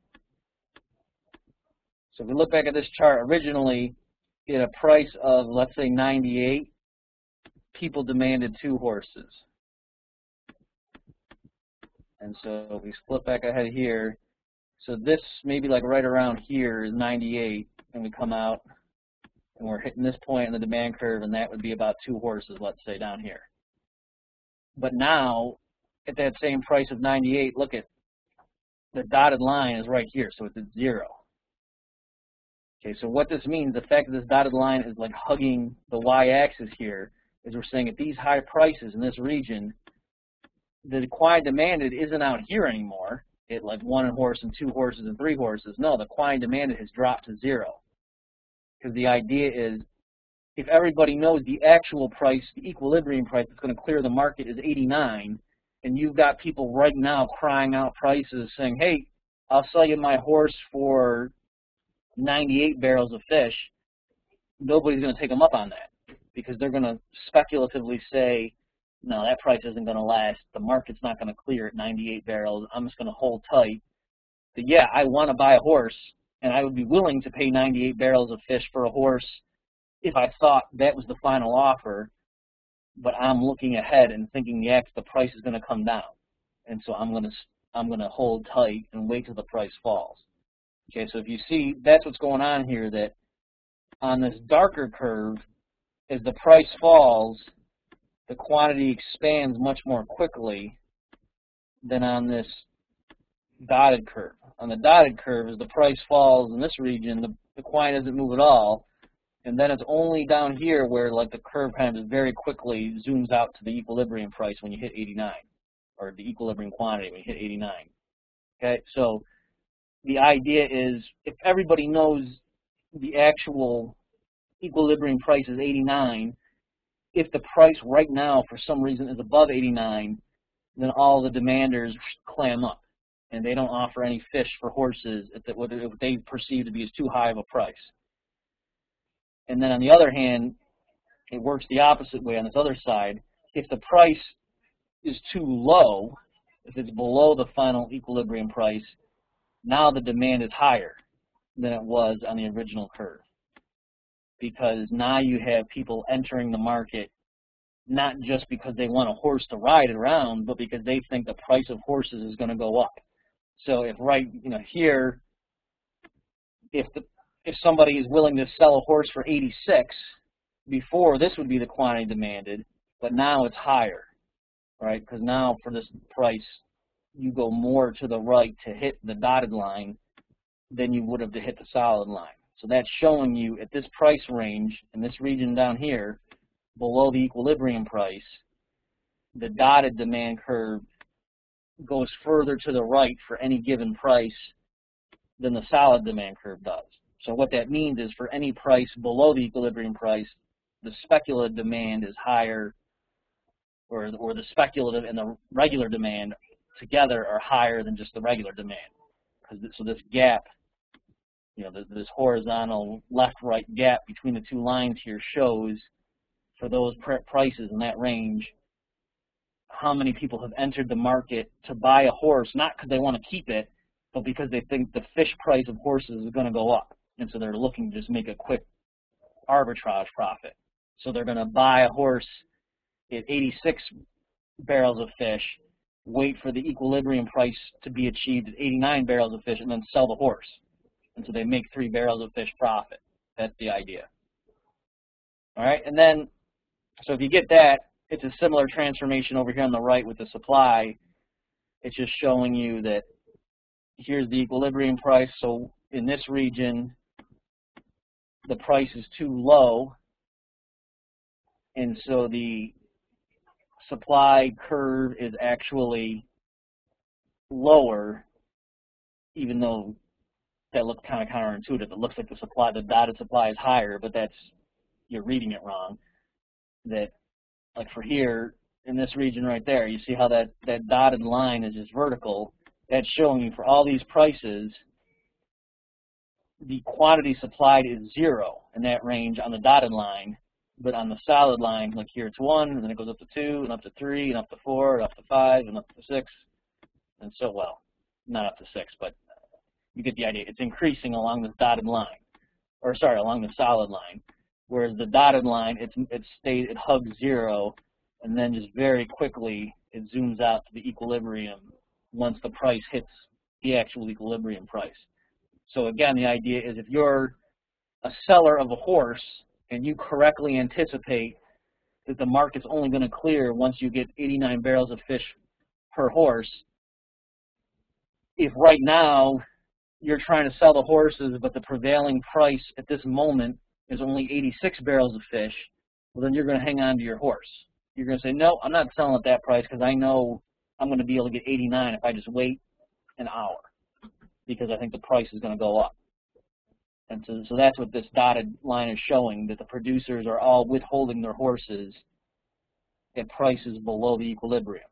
So if we look back at this chart, originally at a price of, let's say, 98, people demanded 2 horses. And so if we flip back ahead here, so this maybe like right around here is 98, and we come out and we're hitting this point in the demand curve, and that would be about 2 horses, let's say, down here. But now, at that same price of 98, look at the dotted line is right here, so it's at 0. Okay, so what this means, the fact that this dotted line is like hugging the y-axis here, is we're saying at these high prices in this region, the quantity demanded isn't out here anymore, at like 1 horse and 2 horses and 3 horses. No, the quantity demanded has dropped to 0. Because the idea is, if everybody knows the actual price, the equilibrium price that's going to clear the market is 89, and you've got people right now crying out prices saying, hey, I'll sell you my horse for 98 barrels of fish, nobody's going to take them up on that, because they're going to speculatively say, no, that price isn't going to last. The market's not going to clear at 98 barrels. I'm just going to hold tight. But yeah, I want to buy a horse, and I would be willing to pay 98 barrels of fish for a horse if I thought that was the final offer, but I'm looking ahead and thinking, yeah, the price is going to come down. And so I'm going to hold tight and wait till the price falls. Okay, so if you see, that's what's going on here, that on this darker curve, as the price falls, the quantity expands much more quickly than on this dotted curve. On the dotted curve, as the price falls in this region, the quantity doesn't move at all, and then it's only down here where like the curve kind of very quickly zooms out to the equilibrium price when you hit 89, or the equilibrium quantity when you hit 89. Okay, so the idea is if everybody knows the actual equilibrium price is 89, if the price right now for some reason is above 89, then all the demanders clam up and they don't offer any fish for horses if they perceive to be as too high of a price. And then on the other hand, it works the opposite way on this other side. If the price is too low, if it's below the final equilibrium price, now the demand is higher than it was on the original curve. Because now you have people entering the market not just because they want a horse to ride around, but because they think the price of horses is going to go up. So if here, if somebody is willing to sell a horse for 86, before this would be the quantity demanded, but now it's higher, right? Because now for this price, you go more to the right to hit the dotted line than you would have to hit the solid line. So that's showing you at this price range, in this region down here, below the equilibrium price, the dotted demand curve goes further to the right for any given price than the solid demand curve does. So what that means is for any price below the equilibrium price, the speculative demand is higher, or the speculative and the regular demand together are higher than just the regular demand. So this gap, you know, this horizontal left-right gap between the two lines here shows for those prices in that range how many people have entered the market to buy a horse, not because they want to keep it, but because they think the fish price of horses is going to go up. And so they're looking to just make a quick arbitrage profit. So they're going to buy a horse at 86 barrels of fish, wait for the equilibrium price to be achieved at 89 barrels of fish, and then sell the horse. And so they make 3 barrels of fish profit. That's the idea. All right, and then, so if you get that, it's a similar transformation over here on the right with the supply. It's just showing you that here's the equilibrium price. So in this region, the price is too low, and so the supply curve is actually lower, even though that looks kind of counterintuitive. It looks like the dotted supply is higher, but you're reading it wrong. That, like for here, in this region right there, you see how that dotted line is just vertical. That's showing you for all these prices, the quantity supplied is 0 in that range on the dotted line, but on the solid line, like here it's 1, and then it goes up to 2, and up to 3, and up to 4, and up to 5, and up to 6, and so, well, not up to 6, but you get the idea. It's increasing along this dotted line, or sorry, along the solid line, whereas the dotted line, it hugs 0, and then just very quickly it zooms out to the equilibrium once the price hits the actual equilibrium price. So again, the idea is if you're a seller of a horse and you correctly anticipate that the market's only going to clear once you get 89 barrels of fish per horse, if right now you're trying to sell the horses but the prevailing price at this moment is only 86 barrels of fish, well then you're going to hang on to your horse. You're going to say, no, I'm not selling at that price because I know I'm going to be able to get 89 if I just wait an hour, because I think the price is going to go up. And so that's what this dotted line is showing, that the producers are all withholding their horses at prices below the equilibrium.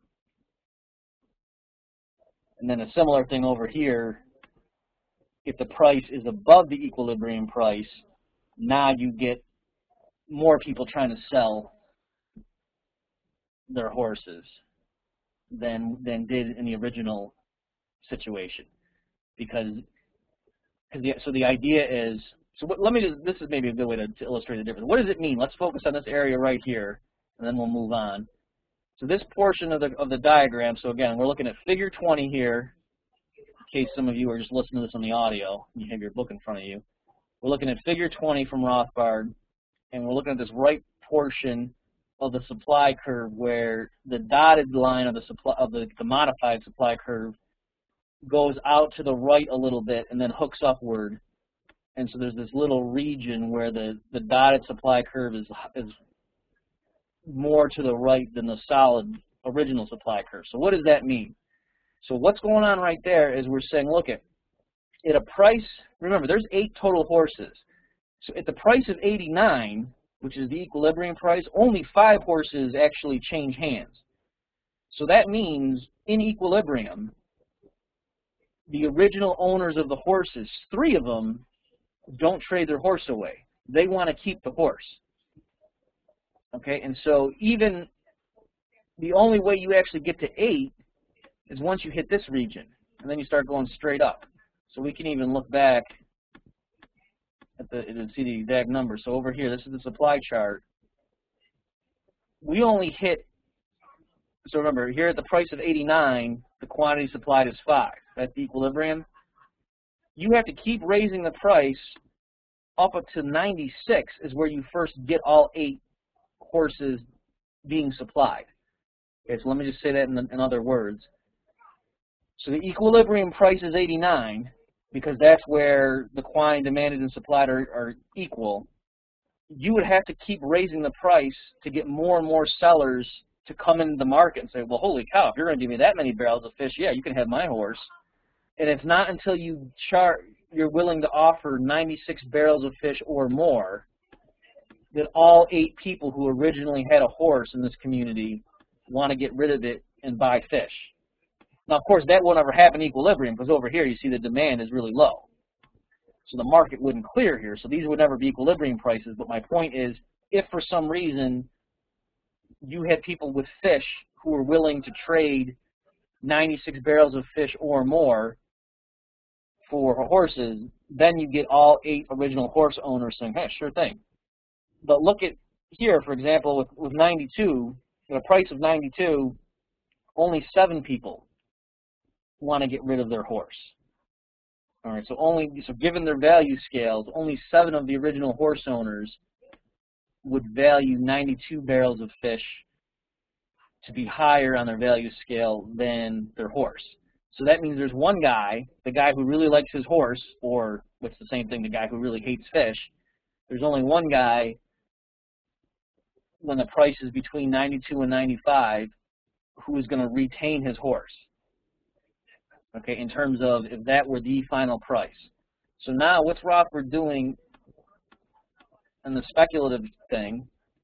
And then a similar thing over here, if the price is above the equilibrium price, now you get more people trying to sell their horses than did in the original situation. So the idea is, this is maybe a good way to illustrate the difference. What does it mean? Let's focus on this area right here, and then we'll move on. So this portion of the diagram, so again, we're looking at figure 20 here, in case some of you are just listening to this on the audio, and you have your book in front of you. We're looking at figure 20 from Rothbard, and we're looking at this right portion of the supply curve where the dotted line of the modified supply curve goes out to the right a little bit and then hooks upward. And so there's this little region where the dotted supply curve is more to the right than the solid original supply curve. So what does that mean? So what's going on right there is we're saying, look, at a price, remember there's 8 total horses. So at the price of 89, which is the equilibrium price, only 5 horses actually change hands. So that means in equilibrium, the original owners of the horses, 3 of them don't trade their horse away. They want to keep the horse. Okay, and so even the only way you actually get to 8 is once you hit this region, and then you start going straight up. So we can even look back and see the exact number. So over here, this is the supply chart. We only hit, so remember, here at the price of 89, the quantity supplied is 5. That's the equilibrium. You have to keep raising the price up to 96 is where you first get all 8 horses being supplied. Okay, so let me just say that in other words. So the equilibrium price is 89 because that's where the quantity demanded and supplied are equal. You would have to keep raising the price to get more and more sellers to come into the market and say, well, holy cow, if you're going to give me that many barrels of fish, yeah, you can have my horse. And it's not until you're willing to offer 96 barrels of fish or more that all 8 people who originally had a horse in this community want to get rid of it and buy fish. Now, of course, that won't ever happen in equilibrium, because over here you see the demand is really low. So the market wouldn't clear here. So these would never be equilibrium prices. But my point is, if for some reason you had people with fish who were willing to trade 96 barrels of fish or more for horses, then you get all 8 original horse owners saying, hey, sure thing. But look at here, for example, with 92, at a price of 92, only 7 people want to get rid of their horse. All right, so given their value scales, only 7 of the original horse owners would value 92 barrels of fish to be higher on their value scale than their horse. So that means there's one guy, the guy who really likes his horse, or what's the same thing, the guy who really hates fish. There's only one guy when the price is between 92 and 95 who is going to retain his horse. Okay, in terms of if that were the final price. So now what's Rothbard doing in the speculative thing?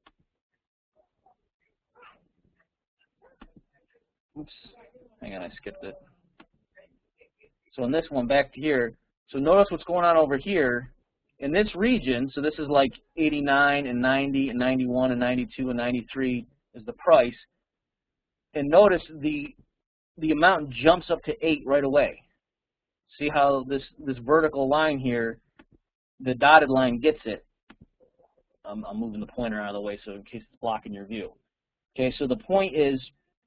Oops, hang on, I skipped it. So in this one, back to here, so notice what's going on over here. In this region, so this is like 89 and 90 and 91 and 92 and 93 is the price. And notice the amount jumps up to 8 right away. See how this vertical line here, the dotted line gets it. I'm moving the pointer out of the way so in case it's blocking your view. Okay, so the point is,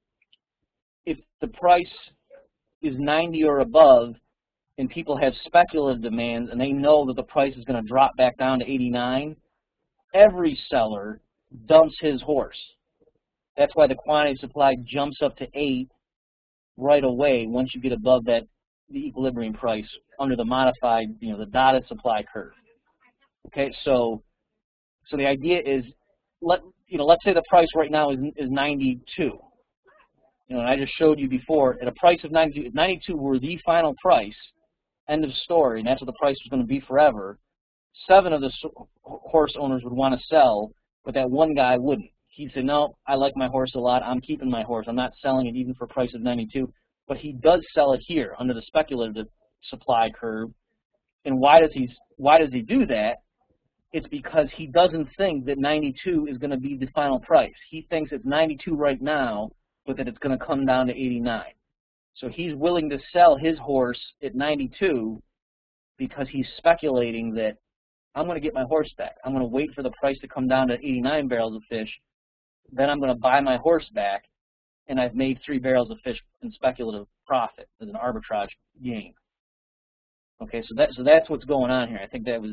if the price is 90 or above and people have speculative demands and they know that the price is going to drop back down to 89, every seller dumps his horse. That's why the quantity supply jumps up to 8 right away once you get above the equilibrium price under the modified, the dotted supply curve. Okay, so the idea is, let's say the price right now is 92. And I just showed you before, at a price of 92, if 92 were the final price, end of story, and that's what the price was going to be forever, 7 of the horse owners would want to sell, but that one guy wouldn't. He'd say, no, I like my horse a lot, I'm keeping my horse, I'm not selling it even for a price of 92, but he does sell it here under the speculative supply curve. And why does he do that? It's because he doesn't think that 92 is going to be the final price. He thinks it's 92 right now, but that it's going to come down to 89. So he's willing to sell his horse at 92 because he's speculating that I'm going to get my horse back. I'm going to wait for the price to come down to 89 barrels of fish. Then I'm going to buy my horse back, and I've made 3 barrels of fish in speculative profit as an arbitrage gain. Okay, so that's what's going on here. I think that was,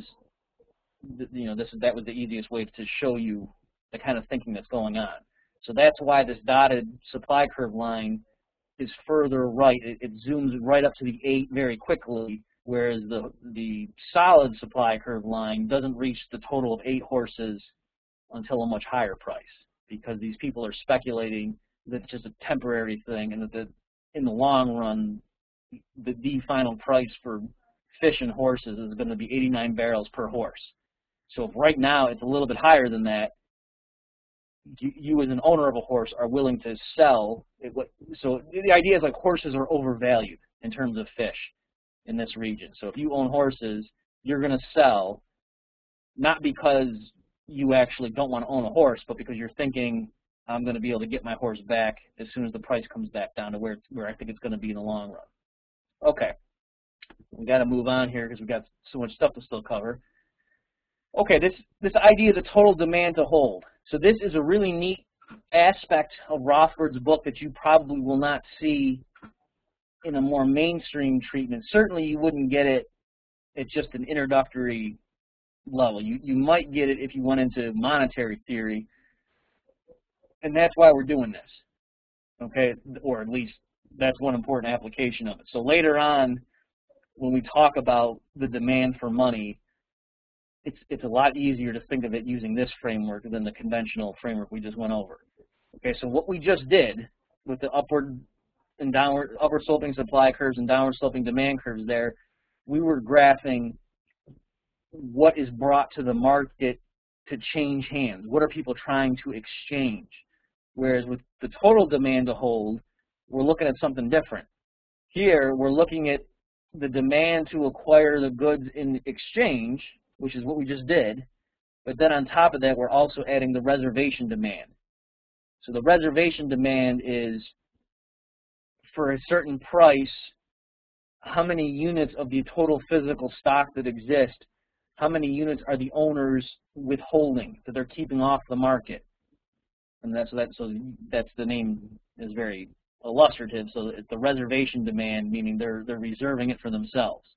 that was the easiest way to show you the kind of thinking that's going on. So that's why this dotted supply curve line is further right. It zooms right up to the 8 very quickly, whereas the solid supply curve line doesn't reach the total of 8 horses until a much higher price, because these people are speculating that it's just a temporary thing and that in the long run, the final price for fish and horses is going to be 89 barrels per horse. So if right now it's a little bit higher than that, you as an owner of a horse are willing to sell it. So the idea is like horses are overvalued in terms of fish in this region. So if you own horses, you're going to sell not because you actually don't want to own a horse, but because you're thinking, I'm going to be able to get my horse back as soon as the price comes back down to where I think it's going to be in the long run. Okay, we got to move on here because we got so much stuff to still cover. Okay, this idea is a total demand to hold. So this is a really neat aspect of Rothbard's book that you probably will not see in a more mainstream treatment. Certainly you wouldn't get it at just an introductory level. You might get it if you went into monetary theory, and that's why we're doing this, okay? Or at least that's one important application of it. So later on, when we talk about the demand for money, it's a lot easier to think of it using this framework than the conventional framework we just went over. Okay, so what we just did with the upward sloping supply curves and downward sloping demand curves there, we were graphing what is brought to the market to change hands. What are people trying to exchange? Whereas with the total demand to hold, we're looking at something different. Here, we're looking at the demand to acquire the goods in exchange, which is what we just did, but then on top of that, we're also adding the reservation demand. So the reservation demand is, for a certain price, how many units of the total physical stock that exist, how many units are the owners withholding, that they're keeping off the market. And that's the name is very illustrative. So it's the reservation demand, meaning they're reserving it for themselves.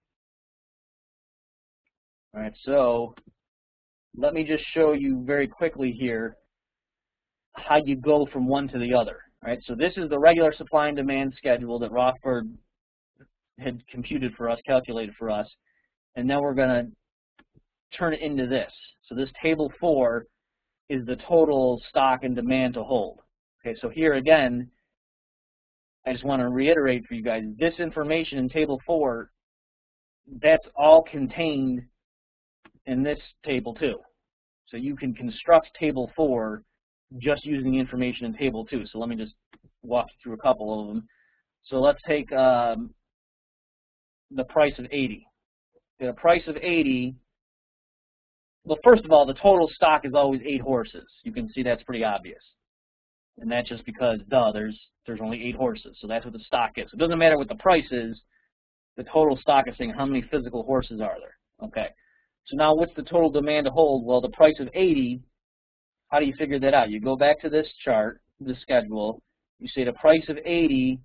All right, so let me just show you very quickly here how you go from one to the other. All right, so this is the regular supply and demand schedule that Rothberg had computed for us, calculated for us, and now we're going to turn it into this. So this table 4 is the total stock and demand to hold. Okay, so here again, I just want to reiterate for you guys, this information in table 4, that's all contained in this table too. So you can construct table 4 just using the information in table 2. So let me just walk you through a couple of them. So let's take the price of 80. The price of 80, well, first of all, the total stock is always 8 horses. You can see that's pretty obvious. And that's just because, duh, there's only 8 horses. So that's what the stock is. It doesn't matter what the price is. The total stock is saying how many physical horses are there. Okay. So now what's the total demand to hold? Well, the price of 80, how do you figure that out? You go back to this chart, this schedule. You say the price of 80,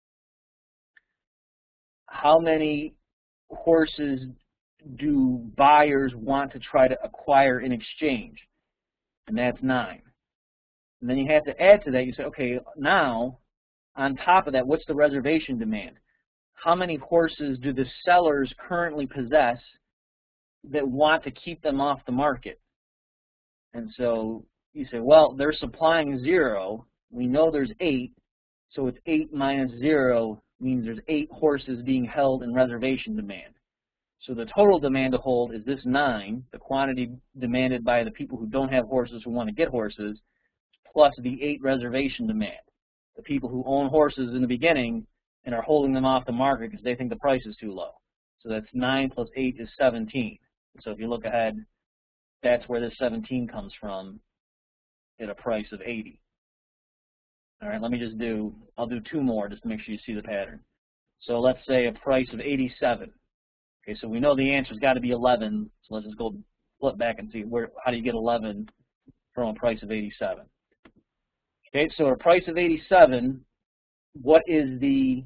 how many horses do buyers want to try to acquire in exchange? And that's 9. And then you have to add to that. You say, okay, now, on top of that, what's the reservation demand? How many horses do the sellers currently possess that want to keep them off the market? And so you say, well, they're supplying 0. We know there's 8. So it's 8 minus 0 means there's 8 horses being held in reservation demand. So the total demand to hold is this 9, the quantity demanded by the people who don't have horses who want to get horses, plus the 8 reservation demand, the people who own horses in the beginning and are holding them off the market because they think the price is too low. So that's 9 plus 8 is 17. So if you look ahead, that's where this 17 comes from at a price of 80. All right, let me just I'll do 2 more just to make sure you see the pattern. So let's say a price of 87. Okay, so we know the answer's got to be 11. So let's just go flip back and see how do you get 11 from a price of 87. Okay, so a price of 87, what is the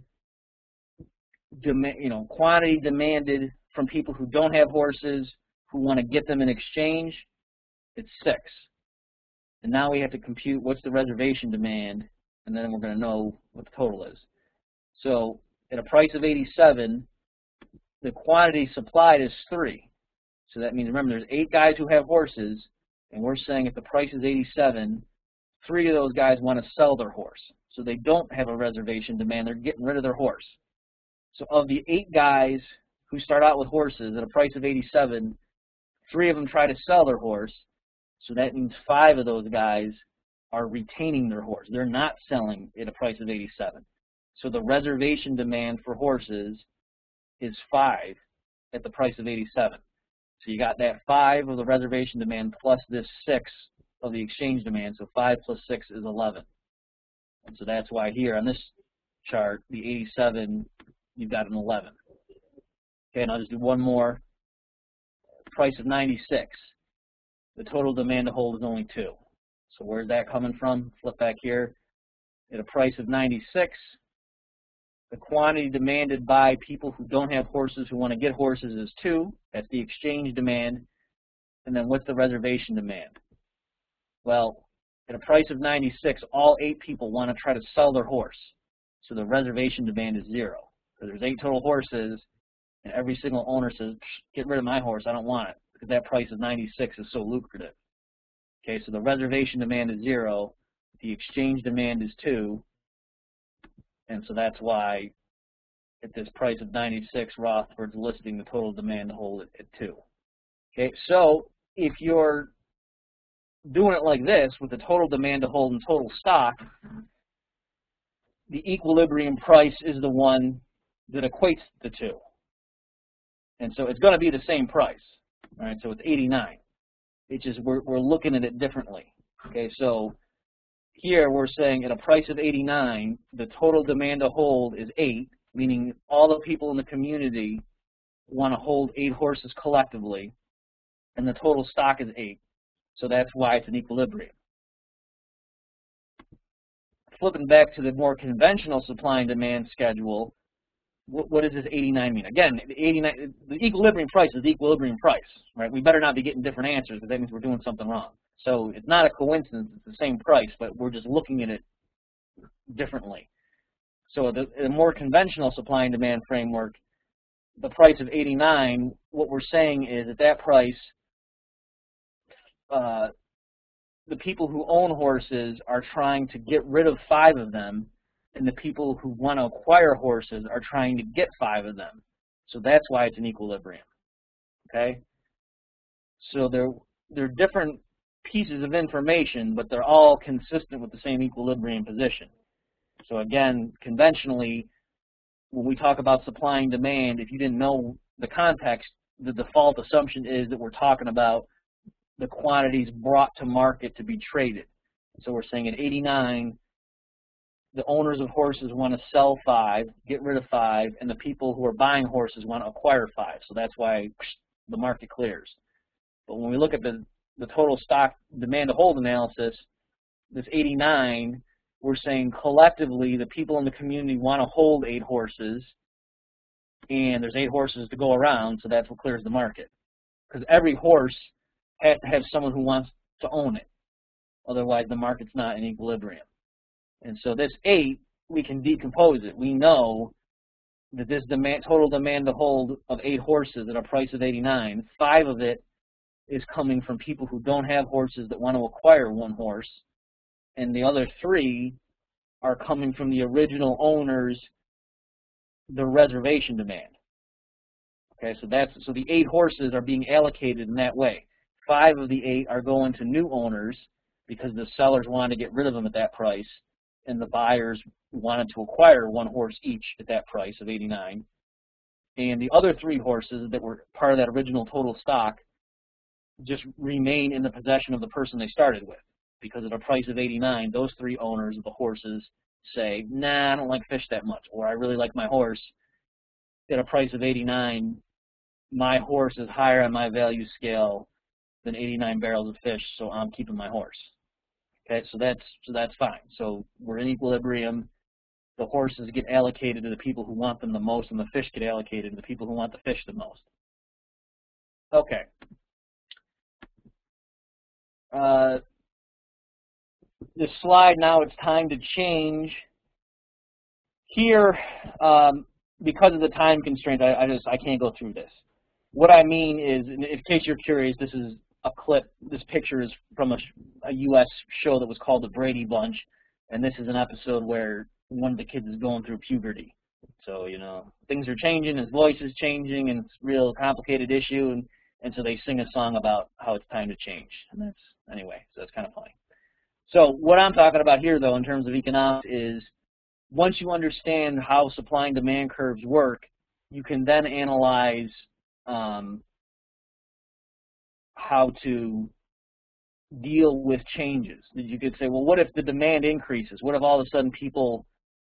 quantity demanded from people who don't have horses who want to get them in exchange? It's 6. And now we have to compute what's the reservation demand, and then we're going to know what the total is. So at a price of 87, the quantity supplied is 3. So that means, remember, there's 8 guys who have horses, and we're saying if the price is 87, 3 of those guys want to sell their horse. So they don't have a reservation demand. They're getting rid of their horse. So of the 8 guys who start out with horses at a price of 87, 3 of them try to sell their horse. So that means 5 of those guys are retaining their horse. They're not selling at a price of 87. So the reservation demand for horses is 5 at the price of 87. So you got that 5 of the reservation demand plus this 6 of the exchange demand. So 5 plus 6 is 11. And so that's why here on this chart, the 87, you've got an 11. Okay, and I'll just do 1 more. Price of 96. The total demand to hold is only 2. So where's that coming from? Flip back here. At a price of 96, the quantity demanded by people who don't have horses who want to get horses is 2. That's the exchange demand. And then what's the reservation demand? Well, at a price of 96, all 8 people want to try to sell their horse. So the reservation demand is 0. So there's 8 total horses, and every single owner says, get rid of my horse, I don't want it, because that price of 96 is so lucrative. Okay, so the reservation demand is 0, the the exchange demand is 2, and so that's why at this price of 96, Rothford's listing the total demand to hold at 2. Okay, so if you're doing it like this with the total demand to hold and total stock, the equilibrium price is the one that equates the 2. And so it's going to be the same price. All right, so it's 89. It's just we're looking at it differently. Okay, so here we're saying at a price of 89, the total demand to hold is 8, meaning all the people in the community want to hold 8 horses collectively, and the total stock is 8. So that's why it's an equilibrium. Flipping back to the more conventional supply and demand schedule, what does this 89 mean? Again, the equilibrium price is the equilibrium price, right? We better not be getting different answers, because that means we're doing something wrong. So it's not a coincidence, it's the same price, but we're just looking at it differently. So the more conventional supply and demand framework, the price of 89, what we're saying is at that price, the people who own horses are trying to get rid of 5 of them, and the people who want to acquire horses are trying to get 5 of them. So that's why it's an equilibrium. Okay? So they're different pieces of information, but they're all consistent with the same equilibrium position. So again, conventionally, when we talk about supply and demand, if you didn't know the context, the default assumption is that we're talking about the quantities brought to market to be traded. So we're saying at 89, the owners of horses want to sell 5, get rid of 5, and the people who are buying horses want to acquire 5. So that's why the market clears. But when we look at the total stock demand to hold analysis, this 89, we're saying collectively the people in the community want to hold 8 horses, and there's 8 horses to go around, so that's what clears the market. Because every horse has to have someone who wants to own it. Otherwise, the market's not in equilibrium. And so this 8, we can decompose it. We know that this total demand to hold of 8 horses at a price of 89, 5 of it is coming from people who don't have horses that want to acquire 1 horse, and the other 3 are coming from the original owners, the reservation demand. Okay, so the 8 horses are being allocated in that way. 5 of the 8 are going to new owners because the sellers wanted to get rid of them at that price, and the buyers wanted to acquire 1 horse each at that price of 89. And the other 3 horses that were part of that original total stock just remain in the possession of the person they started with. Because at a price of 89, those 3 owners of the horses say, nah, I don't like fish that much, or I really like my horse. At a price of 89, my horse is higher on my value scale than 89 barrels of fish, so I'm keeping my horse. Okay, so that's fine. So we're in equilibrium. The horses get allocated to the people who want them the most, and the fish get allocated to the people who want the fish the most. Okay. This slide now, it's time to change. Here, because of the time constraints, I can't go through this. What I mean is, in case you're curious, this is a clip. This picture is from a U.S. show that was called The Brady Bunch, and this is an episode where one of the kids is going through puberty. So, you know, things are changing, his voice is changing, and it's a real complicated issue, and so they sing a song about how it's time to change. And that's, anyway, so that's kind of funny. So what I'm talking about here, though, in terms of economics is once you understand how supply and demand curves work, you can then analyze how to deal with changes. You could say, well, what if the demand increases? What if all of a sudden people,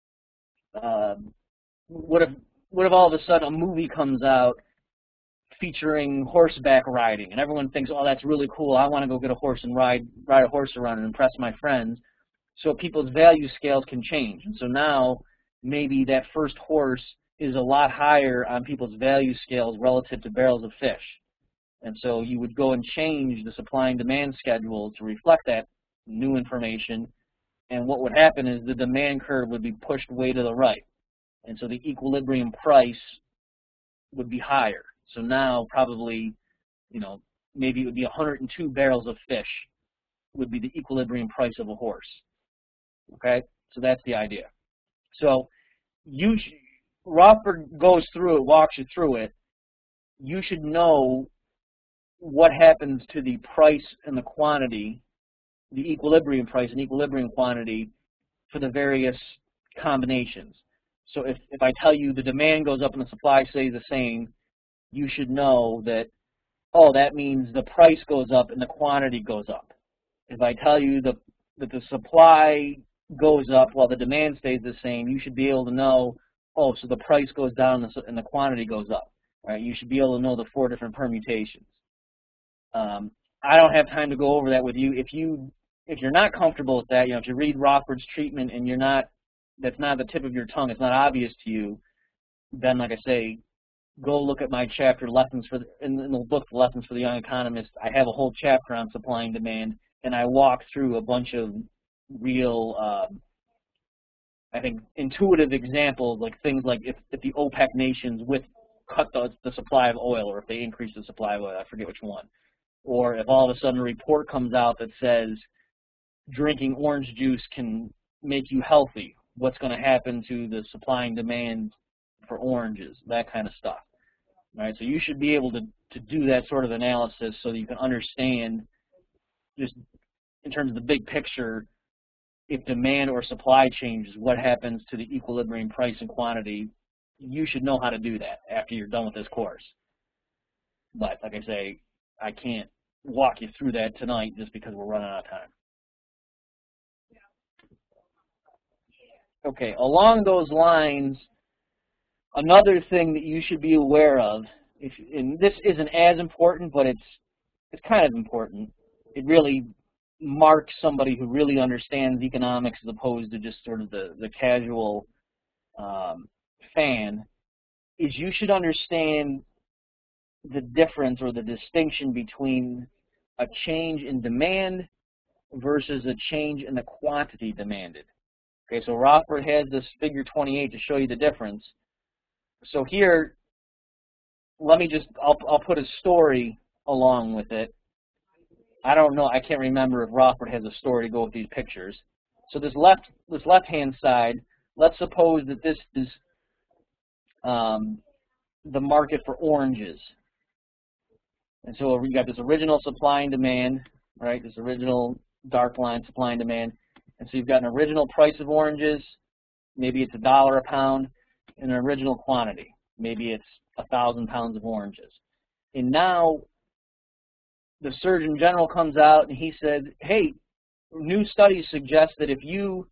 what if all of a sudden a movie comes out featuring horseback riding, and everyone thinks, oh, that's really cool. I want to go get a horse and ride a horse around and impress my friends. So people's value scales can change. And so now maybe that first horse is a lot higher on people's value scales relative to barrels of fish. And so you would go and change the supply and demand schedule to reflect that new information. And what would happen is the demand curve would be pushed way to the right. And so the equilibrium price would be higher. So now probably, you know, maybe it would be 102 barrels of fish would be the equilibrium price of a horse. Okay, so that's the idea. So Rothbard goes through it, walks you through it. You should know what happens to the price and the quantity, the equilibrium price and equilibrium quantity for the various combinations. So if I tell you the demand goes up and the supply stays the same, you should know that, oh, that means the price goes up and the quantity goes up. If I tell you that the supply goes up while the demand stays the same, you should be able to know, oh, so the price goes down and the quantity goes up. Right? You should be able to know the 4 different permutations. I don't have time to go over that with you. If you're not comfortable with that, if you read Rothbard's treatment and that's not the tip of your tongue, it's not obvious to you, then like I say, go look at my chapter in the book Lessons for the Young Economist. I have a whole chapter on supply and demand, and I walk through a bunch of real, I think, intuitive examples, like things like if the OPEC nations cut the supply of oil, or if they increase the supply of oil, I forget which one. Or if all of a sudden a report comes out that says drinking orange juice can make you healthy, what's going to happen to the supply and demand for oranges, that kind of stuff. All right, so you should be able to do that sort of analysis so that you can understand, just in terms of the big picture, if demand or supply changes, what happens to the equilibrium price and quantity. You should know how to do that after you're done with this course. But like I say, I can't walk you through that tonight just because we're running out of time. Okay, along those lines, another thing that you should be aware of, and this isn't as important, but it's kind of important. It really marks somebody who really understands economics as opposed to just sort of the casual fan, is you should understand the difference or the distinction between a change in demand versus a change in the quantity demanded. Okay, so Rothbard has this figure 28 to show you the difference. So here, I'll put a story along with it. I don't know, I can't remember if Rothbard has a story to go with these pictures. So this left-hand side, let's suppose that this is the market for oranges. And so we got this original supply and demand, right? This original dark line, supply and demand. And so you've got an original price of oranges, maybe it's $1 a pound, and an original quantity. Maybe it's 1,000 pounds of oranges. And now the Surgeon General comes out and he said, hey, new studies suggest that if you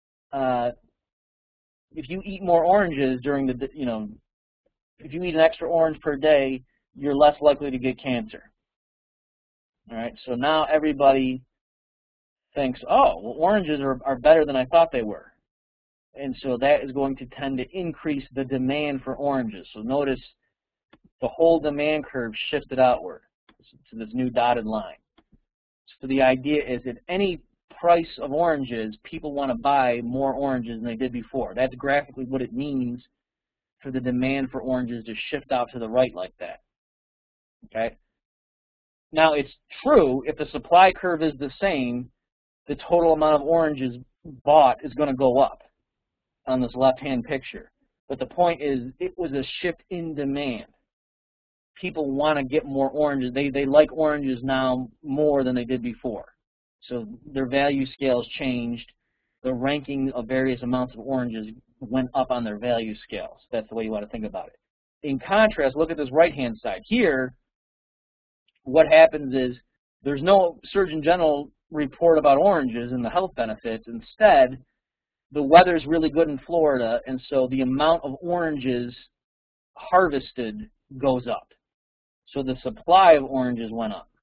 eat more oranges during the, if you eat an extra orange per day, you're less likely to get cancer. All right, so now everybody thinks, oh, well, oranges are better than I thought they were. And so that is going to tend to increase the demand for oranges. So notice the whole demand curve shifted outward to this new dotted line. So the idea is that any price of oranges, people want to buy more oranges than they did before. That's graphically what it means for the demand for oranges to shift out to the right like that. Okay. Now it's true, if the supply curve is the same, the total amount of oranges bought is going to go up on this left-hand picture. But the point is, it was a shift in demand. People want to get more oranges. They like oranges now more than they did before. So their value scales changed. The ranking of various amounts of oranges went up on their value scales. That's the way you want to think about it. In contrast, look at this right-hand side. Here, what happens is there's no Surgeon General report about oranges and the health benefits. Instead, the weather's really good in Florida, and so the amount of oranges harvested goes up. So the supply of oranges went up.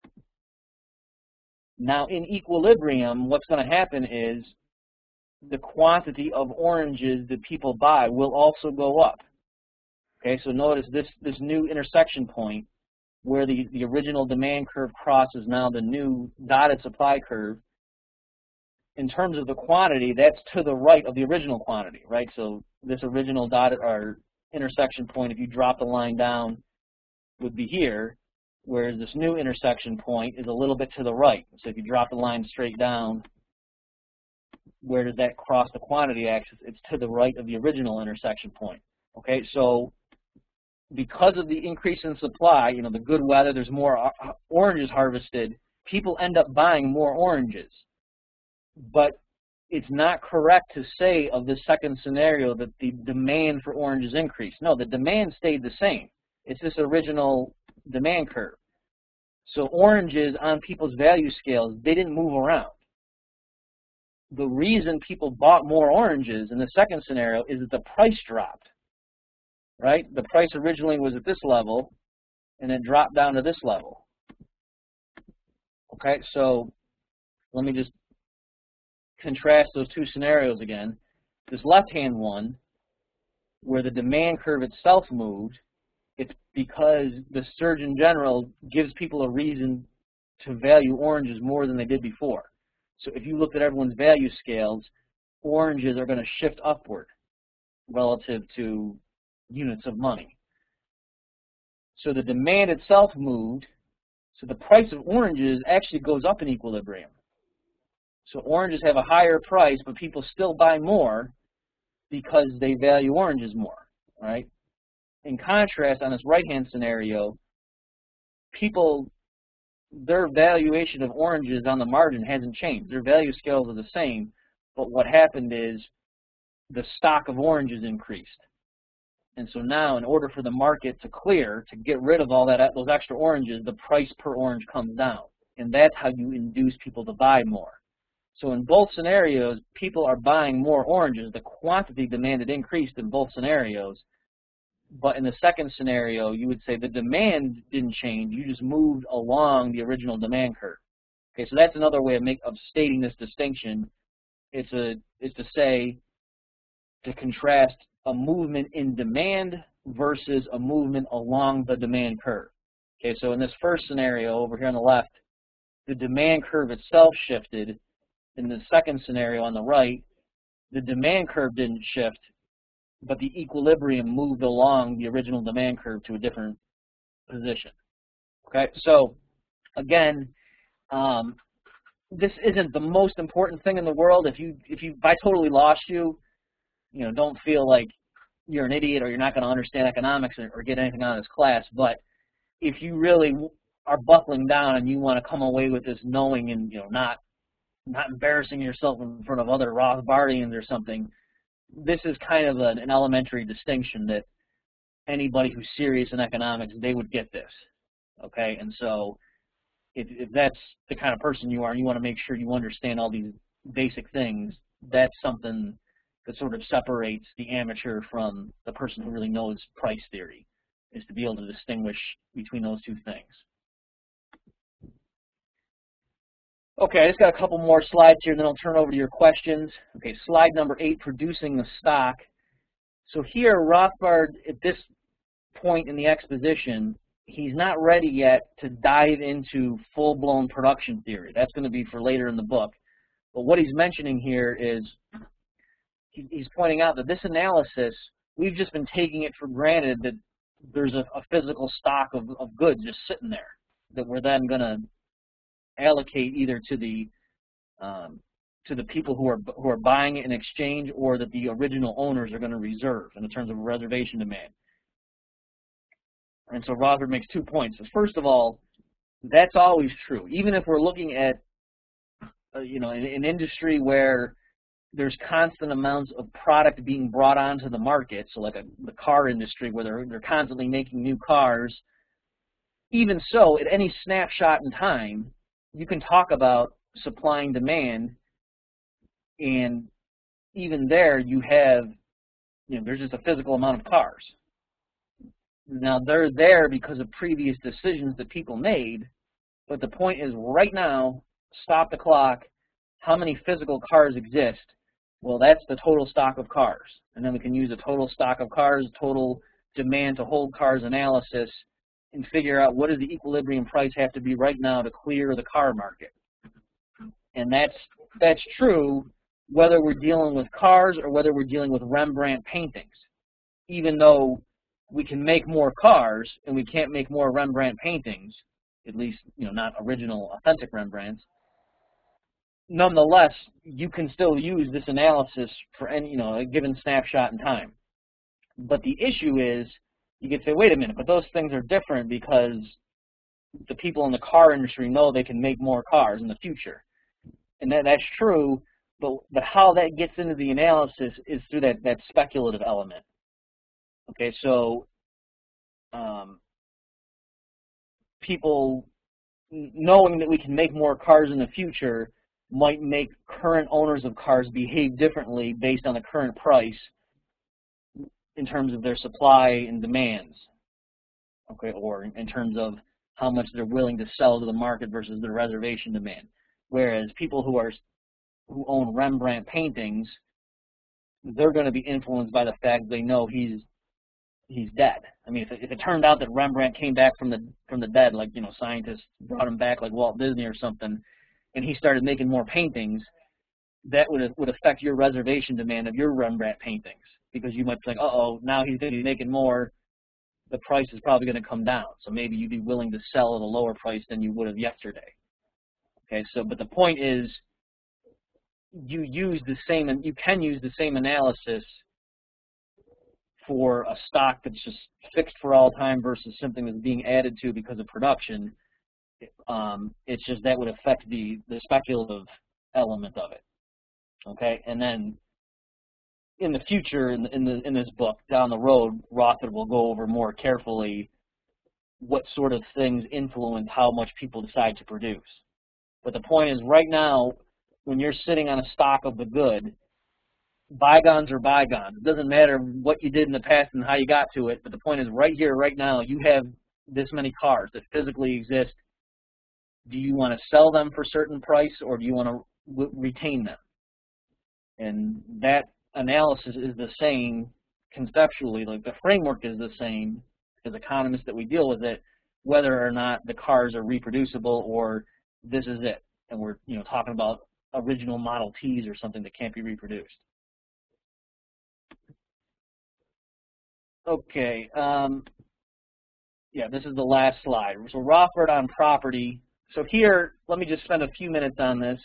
Now, in equilibrium, what's going to happen is the quantity of oranges that people buy will also go up. Okay, so notice this new intersection point where the original demand curve crosses now the new dotted supply curve. In terms of the quantity, that's to the right of the original quantity, right? So this original dotted or intersection point, if you drop the line down, would be here, whereas this new intersection point is a little bit to the right. So if you drop the line straight down, where does that cross the quantity axis? It's to the right of the original intersection point. Okay, so because of the increase in supply, you know, the good weather, there's more oranges harvested, people end up buying more oranges. But it's not correct to say of the second scenario that the demand for oranges increased. No, the demand stayed the same. It's this original demand curve. So oranges on people's value scales, they didn't move around. The reason people bought more oranges in the second scenario is that the price dropped, right? The price originally was at this level, and it dropped down to this level. Okay, so let me just contrast those two scenarios again. This left-hand one, where the demand curve itself moved, it's because the Surgeon General gives people a reason to value oranges more than they did before. So if you looked at everyone's value scales, oranges are going to shift upward relative to units of money. So the demand itself moved, so the price of oranges actually goes up in equilibrium. So oranges have a higher price, but people still buy more because they value oranges more, right? In contrast, on this right-hand scenario, people, their valuation of oranges on the margin hasn't changed. Their value scales are the same, but what happened is the stock of oranges increased. And so now, in order for the market to clear, to get rid of all that, those extra oranges, the price per orange comes down. And that's how you induce people to buy more. So in both scenarios, people are buying more oranges. The quantity demanded increased in both scenarios. But in the second scenario, you would say the demand didn't change. You just moved along the original demand curve. Okay, so that's another way of stating this distinction. It's to say, to contrast a movement in demand versus a movement along the demand curve. Okay, so in this first scenario over here on the left, the demand curve itself shifted. In the second scenario on the right, the demand curve didn't shift, but the equilibrium moved along the original demand curve to a different position. Okay, so again, this isn't the most important thing in the world. If I totally lost you, you know, don't feel like you're an idiot or you're not going to understand economics or get anything out of this class. But if you really are buckling down and you want to come away with this knowing and, you know, not embarrassing yourself in front of other Rothbardians or something, this is kind of an elementary distinction that anybody who's serious in economics, they would get this. Okay, and so if that's the kind of person you are and you want to make sure you understand all these basic things, that's something that sort of separates the amateur from the person who really knows price theory, is to be able to distinguish between those two things. Okay, I just got a couple more slides here, and then I'll turn over to your questions. Okay, slide number 8, producing the stock. So here, Rothbard, at this point in the exposition, he's not ready yet to dive into full-blown production theory. That's going to be for later in the book. But what he's mentioning here is he's pointing out that this analysis, we've just been taking it for granted that there's a physical stock of goods just sitting there that we're then going to allocate either to the people who are buying it in exchange, or that the original owners are going to reserve in terms of reservation demand. And so Rothbard makes 2 points. First of all, that's always true. Even if we're looking at you know, an industry where there's constant amounts of product being brought onto the market, so like the car industry where they're constantly making new cars, even so, at any snapshot in time, you can talk about supply and demand, and even there you have, you know, there's just a physical amount of cars. Now, they're there because of previous decisions that people made, but the point is right now, stop the clock, how many physical cars exist? Well, that's the total stock of cars. And then we can use a total stock of cars, total demand to hold cars analysis, and figure out what does the equilibrium price have to be right now to clear the car market. And that's true whether we're dealing with cars or whether we're dealing with Rembrandt paintings. Even though we can make more cars and we can't make more Rembrandt paintings, at least, you know, not original, authentic Rembrandts, nonetheless, you can still use this analysis for any, a given snapshot in time. But the issue is, you could say, wait a minute, but those things are different because the people in the car industry know they can make more cars in the future. And that's true, but how that gets into the analysis is through that speculative element. Okay, so people knowing that we can make more cars in the future might make current owners of cars behave differently based on the current price in terms of their supply and demands, okay, or in terms of how much they're willing to sell to the market versus their reservation demand. Whereas people who own Rembrandt paintings, they're going to be influenced by the fact they know he's dead. I mean, if it turned out that Rembrandt came back from the dead, like scientists brought him back like Walt Disney or something, and he started making more paintings, that would affect your reservation demand of your Rembrandt paintings, because you might think, uh-oh, now he's going to be making more, the price is probably going to come down. So maybe you'd be willing to sell at a lower price than you would have yesterday. Okay, so but the point is, you can use the same analysis for a stock that's just fixed for all time versus something that's being added to because of production. It's just that would affect the speculative element of it. Okay, and then in the future, in this book down the road, Rothbard will go over more carefully what sort of things influence how much people decide to produce. But the point is, right now, when you're sitting on a stock of the good, bygones are bygones. It doesn't matter what you did in the past and how you got to it, but the point is, right here, right now, you have this many cars that physically exist. Do you want to sell them for a certain price, or do you want to retain them? And that analysis is the same conceptually, like the framework is the same as economists that we deal with it, whether or not the cars are reproducible or this is it, and we're talking about original Model Ts or something that can't be reproduced. Okay, yeah, this is the last slide. So Rothbard on property. So here, let me just spend a few minutes on this.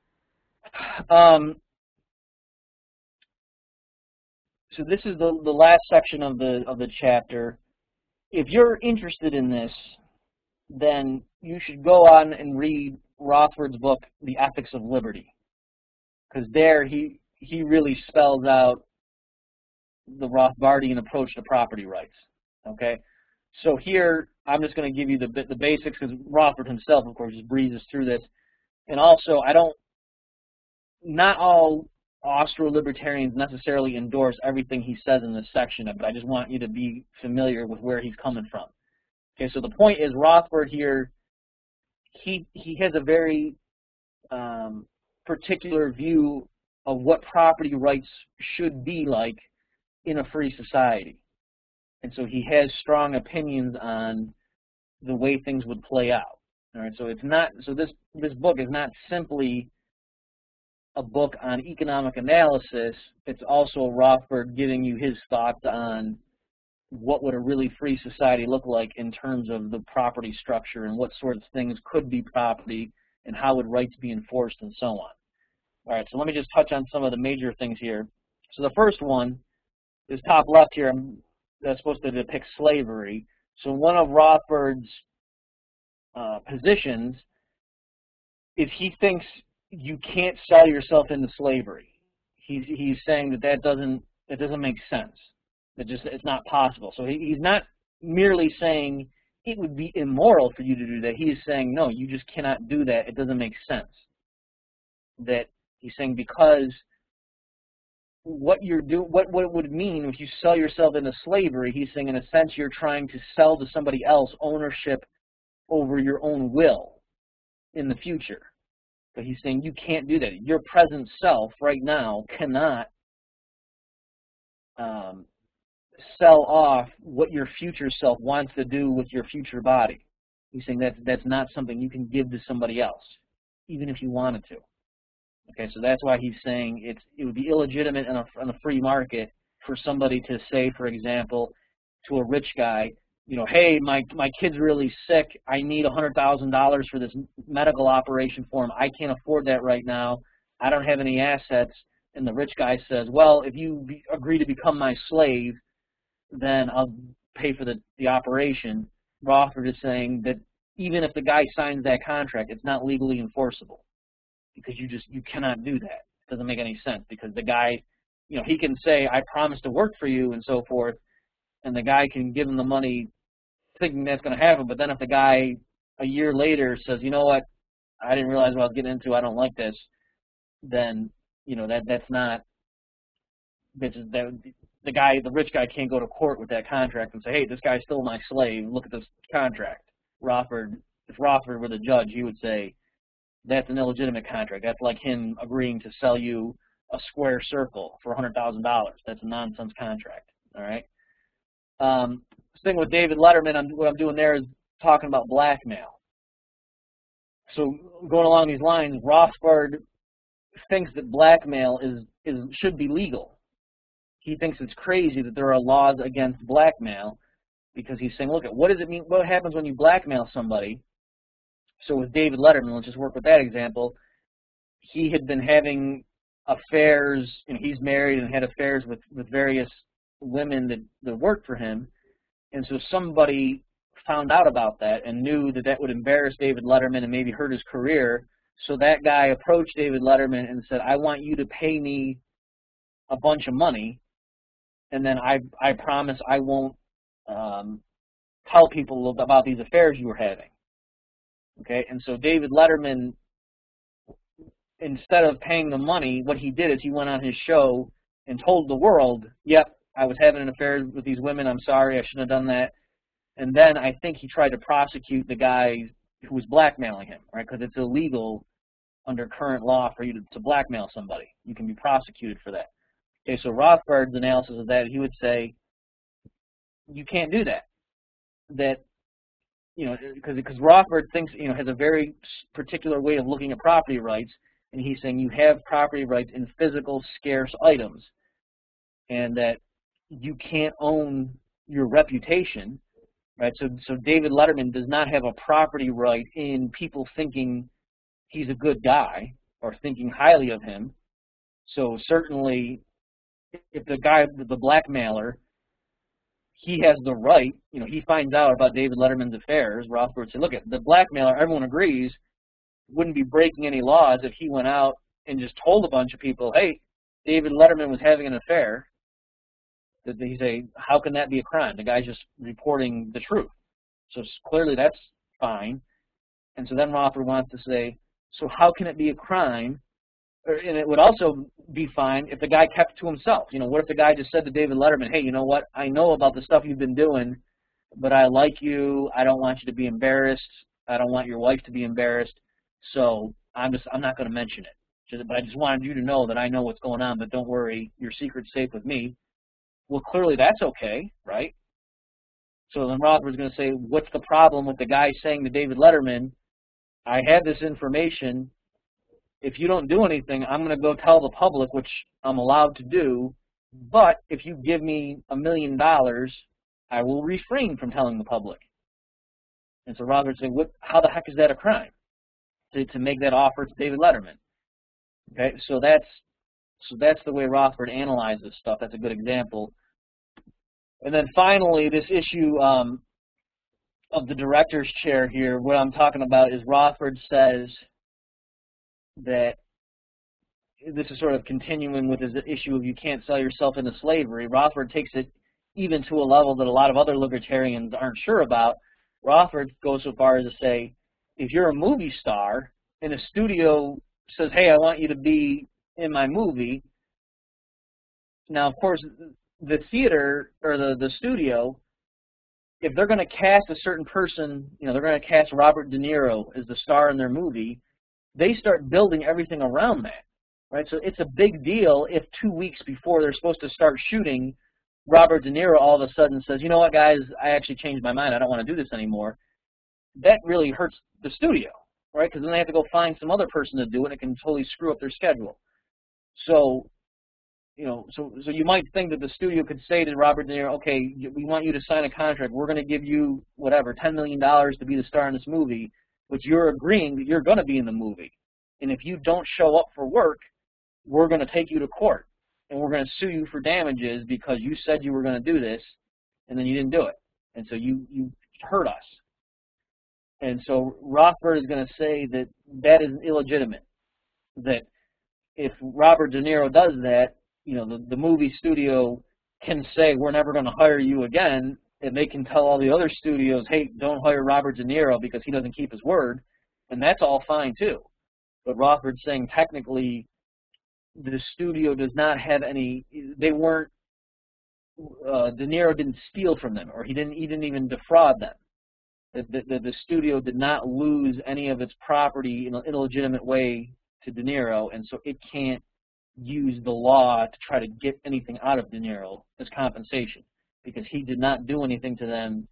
So this is the last section of the chapter. If you're interested in this, then you should go on and read Rothbard's book, The Ethics of Liberty, because there he really spells out the Rothbardian approach to property rights. Okay, so here I'm just going to give you the basics, because Rothbard himself, of course, just breezes through this. And also, not all Austro-libertarians necessarily endorse everything he says in this section, but I just want you to be familiar with where he's coming from. Okay, so the point is, Rothbard here, he has a very particular view of what property rights should be like in a free society. And so he has strong opinions on the way things would play out. All right, so this book is not simply a book on economic analysis. It's also Rothbard giving you his thoughts on what would a really free society look like in terms of the property structure and what sorts of things could be property and how would rights be enforced and so on. All right, so let me just touch on some of the major things here. So the first one is top left here. That's supposed to depict slavery. So one of Rothbard's positions is he thinks you can't sell yourself into slavery. He's saying that doesn't make sense. It's not possible. So he's not merely saying it would be immoral for you to do that. He is saying, no, you just cannot do that. It doesn't make sense. That he's saying, because what it would mean if you sell yourself into slavery, he's saying in a sense you're trying to sell to somebody else ownership over your own will in the future. But he's saying you can't do that. Your present self right now cannot sell off what your future self wants to do with your future body. He's saying that's not something you can give to somebody else, even if you wanted to. Okay, so that's why he's saying it would be illegitimate in a free market for somebody to say, for example, to a rich guy, hey, my kid's really sick. I need $100,000 for this medical operation for him. I can't afford that right now. I don't have any assets. And the rich guy says, well, if you agree to become my slave, then I'll pay for the operation. Rothbard is saying that even if the guy signs that contract, it's not legally enforceable because you cannot do that. It doesn't make any sense because the guy, he can say, I promise to work for you and so forth, and the guy can give him the money thinking that's going to happen, but then if the guy a year later says, you know what, I didn't realize what I was getting into, I don't like this, then, that's not, the rich guy can't go to court with that contract and say, hey, this guy's still my slave, look at this contract. If Rothbard were the judge, he would say, that's an illegitimate contract. That's like him agreeing to sell you a square circle for $100,000. That's a nonsense contract, all right? Thing with David Letterman, what I'm doing there is talking about blackmail. So going along these lines, Rothbard thinks that blackmail should be legal. He thinks it's crazy that there are laws against blackmail because he's saying, look, what does it mean? What happens when you blackmail somebody? So with David Letterman, let's just work with that example. He had been having affairs, he's married and had affairs with various women that worked for him. And so somebody found out about that and knew that would embarrass David Letterman and maybe hurt his career. So that guy approached David Letterman and said, I want you to pay me a bunch of money, and then I promise I won't tell people about these affairs you were having. Okay, and so David Letterman, instead of paying the money, what he did is he went on his show and told the world, yep, I was having an affair with these women, I'm sorry, I shouldn't have done that. And then I think he tried to prosecute the guy who was blackmailing him, right? Because it's illegal under current law for you to blackmail somebody. You can be prosecuted for that. Okay, so Rothbard's analysis of that, he would say, you can't do that. That, because Rothbard thinks, has a very particular way of looking at property rights, and he's saying you have property rights in physical, scarce items, and that you can't own your reputation, right? So David Letterman does not have a property right in people thinking he's a good guy or thinking highly of him. So certainly, if the guy, the blackmailer, he has the right, he finds out about David Letterman's affairs, Rothbard would say, look, the blackmailer, everyone agrees, wouldn't be breaking any laws if he went out and just told a bunch of people, hey, David Letterman was having an affair. That he say, how can that be a crime? The guy's just reporting the truth. So clearly that's fine. And so then Rothbard wants to say, so how can it be a crime? And it would also be fine if the guy kept it to himself. What if the guy just said to David Letterman, hey, you know what? I know about the stuff you've been doing, but I like you. I don't want you to be embarrassed. I don't want your wife to be embarrassed. So I'm not going to mention it. But I just wanted you to know that I know what's going on, but don't worry, your secret's safe with me. Well, clearly that's okay, right? So then Rothbard's going to say, what's the problem with the guy saying to David Letterman, I have this information. If you don't do anything, I'm going to go tell the public, which I'm allowed to do. But if you give me $1 million, I will refrain from telling the public. And so Rothbard said, how the heck is that a crime? To make that offer to David Letterman. Okay, so that's the way Rothbard analyzes stuff. That's a good example. And then finally, this issue of the director's chair here, what I'm talking about is Rothbard says that this is sort of continuing with his issue of you can't sell yourself into slavery. Rothbard takes it even to a level that a lot of other libertarians aren't sure about. Rothbard goes so far as to say, if you're a movie star and a studio says, hey, I want you to be in my movie, now, of course, the theater or the studio, if they're going to cast a certain person, they're going to cast Robert De Niro as the star in their movie, they start building everything around that, right? So it's a big deal if 2 weeks before they're supposed to start shooting, Robert De Niro all of a sudden says, you know what, guys, I actually changed my mind. I don't want to do this anymore. That really hurts the studio, right? Because then they have to go find some other person to do it, and it can totally screw up their schedule. So so you might think that the studio could say to Robert De Niro, okay, we want you to sign a contract. We're going to give you, whatever, $10 million to be the star in this movie, but you're agreeing that you're going to be in the movie. And if you don't show up for work, we're going to take you to court, and we're going to sue you for damages because you said you were going to do this, and then you didn't do it. And so you hurt us. And so Rothbard is going to say that that is illegitimate, that if Robert De Niro does that, the movie studio can say, we're never going to hire you again, and they can tell all the other studios, hey, don't hire Robert De Niro because he doesn't keep his word, and that's all fine too. But Rothbard's saying technically the studio does not have any, they weren't, De Niro didn't steal from them, or he didn't even defraud them. The studio did not lose any of its property in an illegitimate way to De Niro, and so it can't use the law to try to get anything out of De Niro as compensation, because he did not do anything to them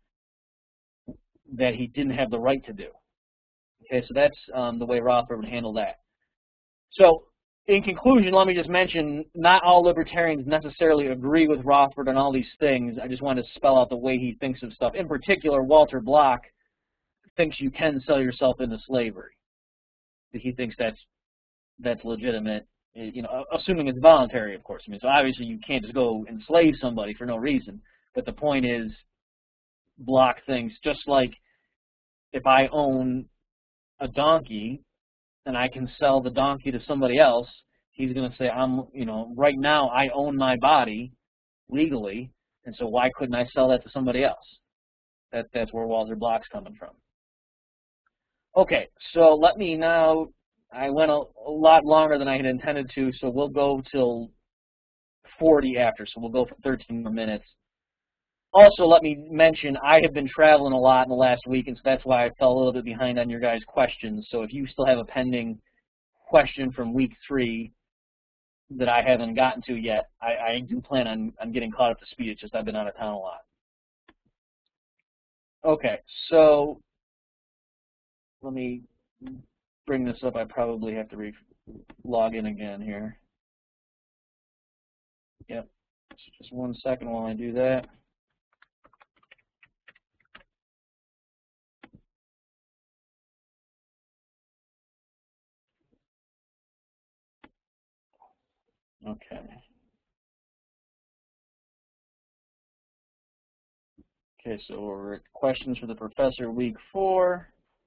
that he didn't have the right to do. Okay, so that's the way Rothbard would handle that. So, in conclusion, let me just mention, not all libertarians necessarily agree with Rothbard on all these things. I just want to spell out the way he thinks of stuff. In particular, Walter Block thinks you can sell yourself into slavery. He thinks that's legitimate, assuming it's voluntary, of course. So obviously you can't just go enslave somebody for no reason. But the point is, Block thinks, just like if I own a donkey and I can sell the donkey to somebody else, he's going to say, right now I own my body legally, and so why couldn't I sell that to somebody else? That's where Walter Block's coming from. Okay, so let me now, I went a lot longer than I had intended to, so we'll go till 40 after, so we'll go for 13 more minutes. Also, let me mention, I have been traveling a lot in the last week, and so that's why I fell a little bit behind on your guys' questions. So if you still have a pending question from week 3 that I haven't gotten to yet, I do plan on getting caught up to speed. It's just I've been out of town a lot. Okay, so let me bring this up. I probably have to log in again here. Yep, just 1 second while I do that. Okay. Okay, so we're at questions for the professor, week 4.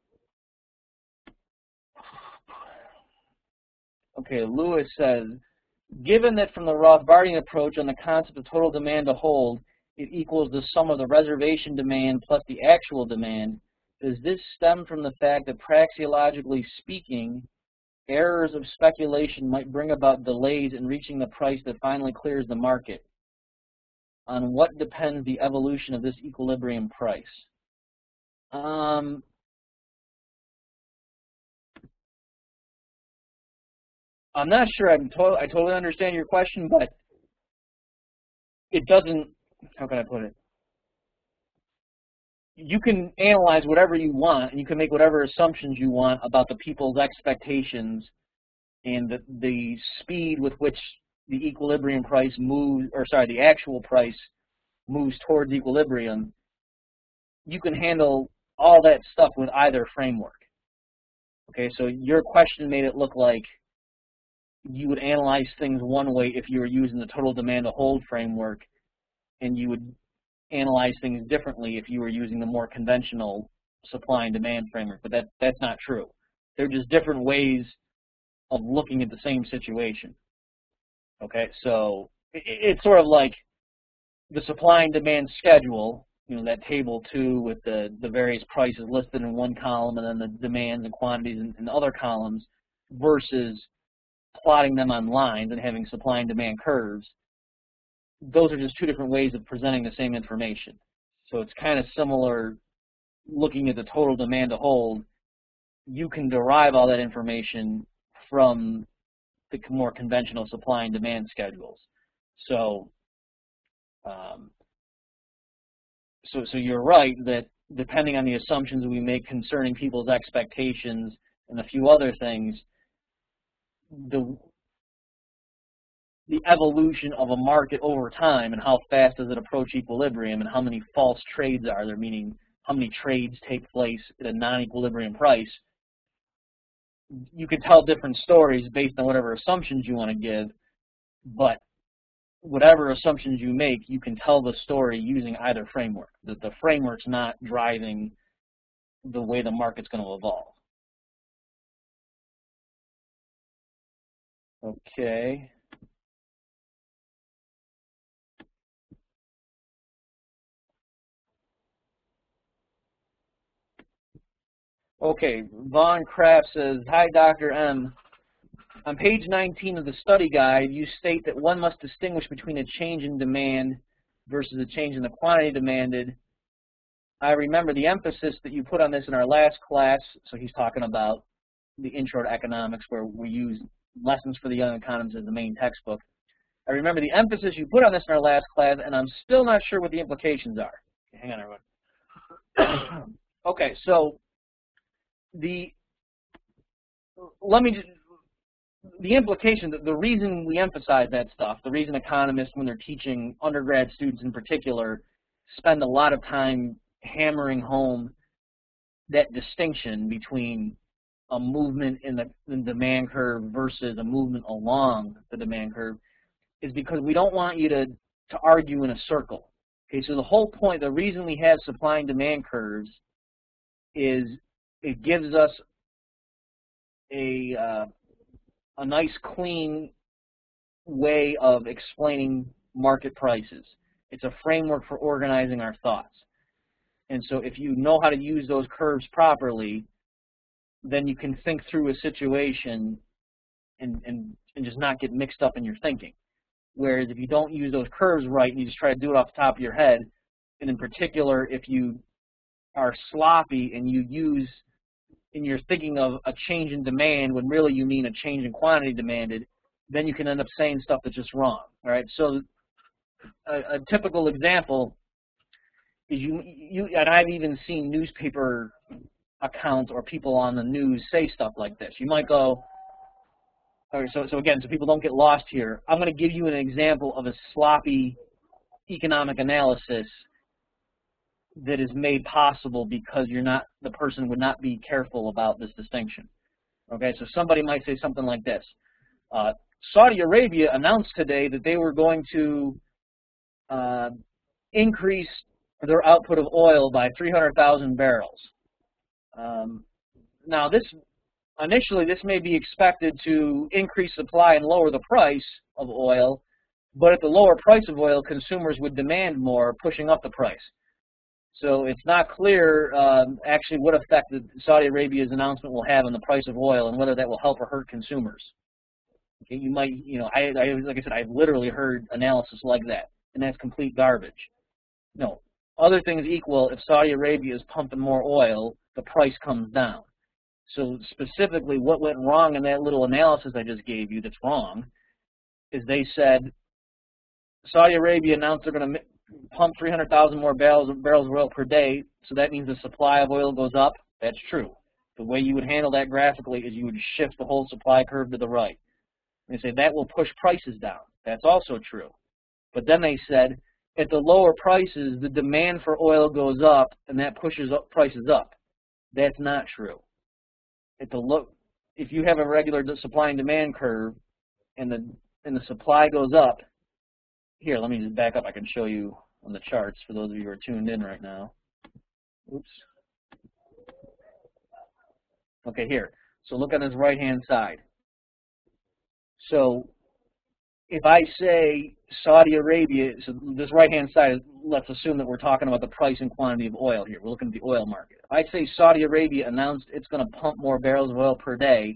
Okay, Lewis says, given that from the Rothbardian approach on the concept of total demand to hold, it equals the sum of the reservation demand plus the actual demand, does this stem from the fact that praxeologically speaking, errors of speculation might bring about delays in reaching the price that finally clears the market? On what depends the evolution of this equilibrium price? I'm not sure I totally understand your question, but it doesn't, how can I put it? You can analyze whatever you want, and you can make whatever assumptions you want about the people's expectations and the speed with which the equilibrium price moves, or sorry, the actual price moves towards equilibrium. You can handle all that stuff with either framework. Okay, so your question made it look like you would analyze things one way if you were using the total demand to hold framework, and you would analyze things differently if you were using the more conventional supply and demand framework, but that's not true. They're just different ways of looking at the same situation. Okay, so it's sort of like the supply and demand schedule, that table 2 with the various prices listed in one column and then the demands and quantities in other columns, versus plotting them on lines and having supply and demand curves. Those are just 2 different ways of presenting the same information. So it's kind of similar looking at the total demand to hold. You can derive all that information from the more conventional supply and demand schedules. So, so you're right that depending on the assumptions we make concerning people's expectations and a few other things, the the evolution of a market over time and how fast does it approach equilibrium and how many false trades are there, meaning how many trades take place at a non-equilibrium price. You can tell different stories based on whatever assumptions you want to give, but whatever assumptions you make, you can tell the story using either framework. The framework's not driving the way the market's going to evolve. Okay. Okay, Von Kraft says, hi, Dr. M. On page 19 of the study guide, you state that one must distinguish between a change in demand versus a change in the quantity demanded. I remember the emphasis that you put on this in our last class, so he's talking about the Intro to Economics, where we use Lessons for the Young Economist as the main textbook. I remember the emphasis you put on this in our last class, and I'm still not sure what the implications are. Okay, hang on, everyone. Okay, so the implication, the reason we emphasize that stuff, the reason economists, when they're teaching undergrad students in particular, spend a lot of time hammering home that distinction between a movement in the demand curve versus a movement along the demand curve, is because we don't want you to argue in a circle. Okay, so the whole point, the reason we have supply and demand curves is it gives us a nice, clean way of explaining market prices. It's a framework for organizing our thoughts. And so if you know how to use those curves properly, then you can think through a situation and just not get mixed up in your thinking. Whereas if you don't use those curves right and you just try to do it off the top of your head, and in particular if you are sloppy and you use, and you're thinking of a change in demand when really you mean a change in quantity demanded, then you can end up saying stuff that's just wrong. All right. So a typical example is and I've even seen newspaper accounts or people on the news say stuff like this. You might go, so again, so people don't get lost here, I'm going to give you an example of a sloppy economic analysis that is made possible because the person would not be careful about this distinction. Okay, so somebody might say something like this. Saudi Arabia announced today that they were going to increase their output of oil by 300,000 barrels. Now, initially this may be expected to increase supply and lower the price of oil, but at the lower price of oil, consumers would demand more, pushing up the price. So it's not clear actually what effect that Saudi Arabia's announcement will have on the price of oil and whether that will help or hurt consumers. Okay, you might, like I said, I've literally heard analysis like that, and that's complete garbage. No, other things equal, if Saudi Arabia is pumping more oil, the price comes down. So specifically what went wrong in that little analysis I just gave you that's wrong is they said Saudi Arabia announced they're going to pump 300,000 more barrels of oil per day, so that means the supply of oil goes up. That's true. The way you would handle that graphically is you would shift the whole supply curve to the right. They say that will push prices down. That's also true. But then they said at the lower prices, the demand for oil goes up, and that pushes up prices up. That's not true. If you have a regular supply and demand curve, and the supply goes up, here, let me just back up. I can show you on the charts for those of you who are tuned in right now. Oops. Okay, here. So look on this right-hand side. So if I say Saudi Arabia, so this right-hand side, let's assume that we're talking about the price and quantity of oil here. We're looking at the oil market. If I say Saudi Arabia announced it's going to pump more barrels of oil per day,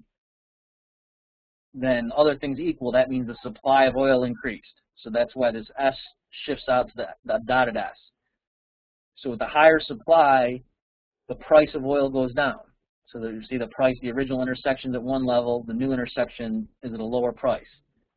then other things equal, that means the supply of oil increased. So that's why this S shifts out to the dotted S. So with the higher supply, the price of oil goes down. So that you see the price, the original intersection is at one level, the new intersection is at a lower price.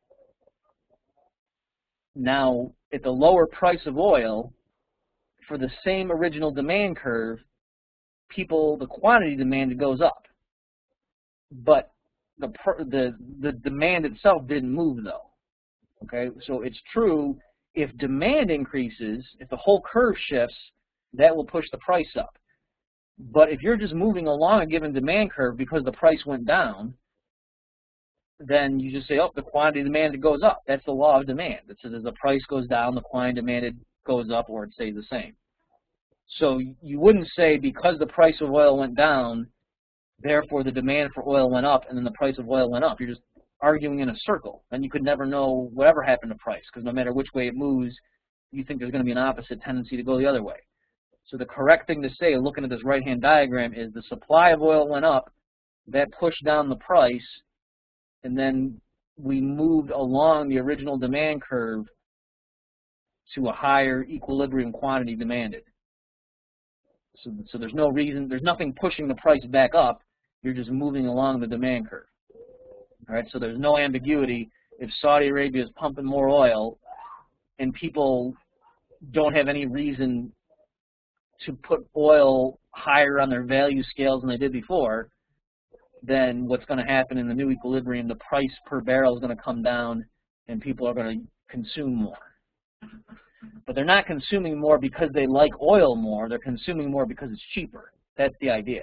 Now, at the lower price of oil, for the same original demand curve, the quantity demand goes up. But the demand itself didn't move, though. Okay, so it's true if demand increases, if the whole curve shifts, that will push the price up. But if you're just moving along a given demand curve because the price went down, then you just say, oh, the quantity demanded goes up. That's the law of demand. It says as the price goes down, the quantity demanded goes up, or it stays the same. So you wouldn't say because the price of oil went down, therefore the demand for oil went up, and then the price of oil went up. You're just arguing in a circle, and you could never know whatever happened to price, because no matter which way it moves, you think there's going to be an opposite tendency to go the other way. So the correct thing to say, looking at this right-hand diagram, is the supply of oil went up, that pushed down the price, and then we moved along the original demand curve to a higher equilibrium quantity demanded. So there's no reason, there's nothing pushing the price back up, you're just moving along the demand curve. All right, so there's no ambiguity. If Saudi Arabia is pumping more oil and people don't have any reason to put oil higher on their value scales than they did before, then what's going to happen in the new equilibrium, the price per barrel is going to come down and people are going to consume more. But they're not consuming more because they like oil more, they're consuming more because it's cheaper. That's the idea.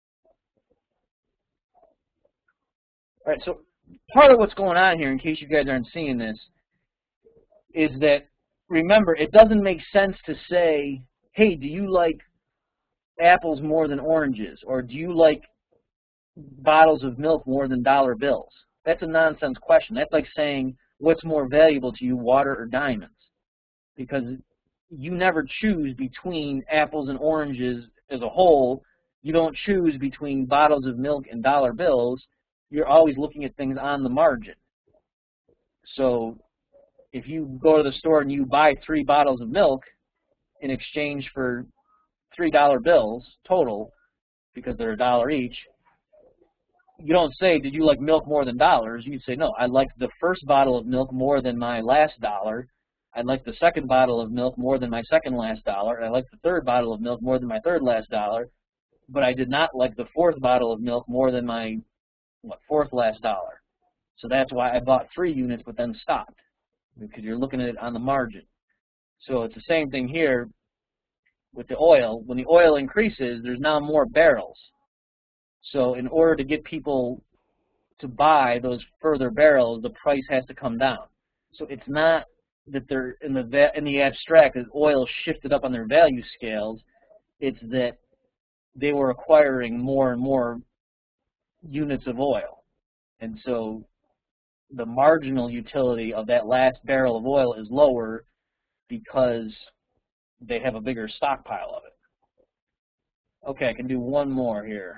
All right, so part of what's going on here, in case you guys aren't seeing this, is that, remember, it doesn't make sense to say, hey, do you like apples more than oranges? Or do you like bottles of milk more than dollar bills? That's a nonsense question. That's like saying, what's more valuable to you, water or diamonds? Because you never choose between apples and oranges as a whole. You don't choose between bottles of milk and dollar bills. You're always looking at things on the margin. So if you go to the store and you buy 3 bottles of milk in exchange for $3 bills total, because they're $1 each, you don't say, did you like milk more than dollars? You say, no, I liked the first bottle of milk more than my last dollar. I liked the second bottle of milk more than my second last dollar. I liked the third bottle of milk more than my third last dollar. But I did not like the fourth bottle of milk more than my fourth last dollar. So that's why I bought 3 units but then stopped, because you're looking at it on the margin. So it's the same thing here with the oil. When the oil increases, there's now more barrels. So in order to get people to buy those further barrels, the price has to come down. So it's not that they're in the abstract that oil shifted up on their value scales. It's that they were acquiring more and more units of oil. And so the marginal utility of that last barrel of oil is lower because they have a bigger stockpile of it. Okay, I can do one more here.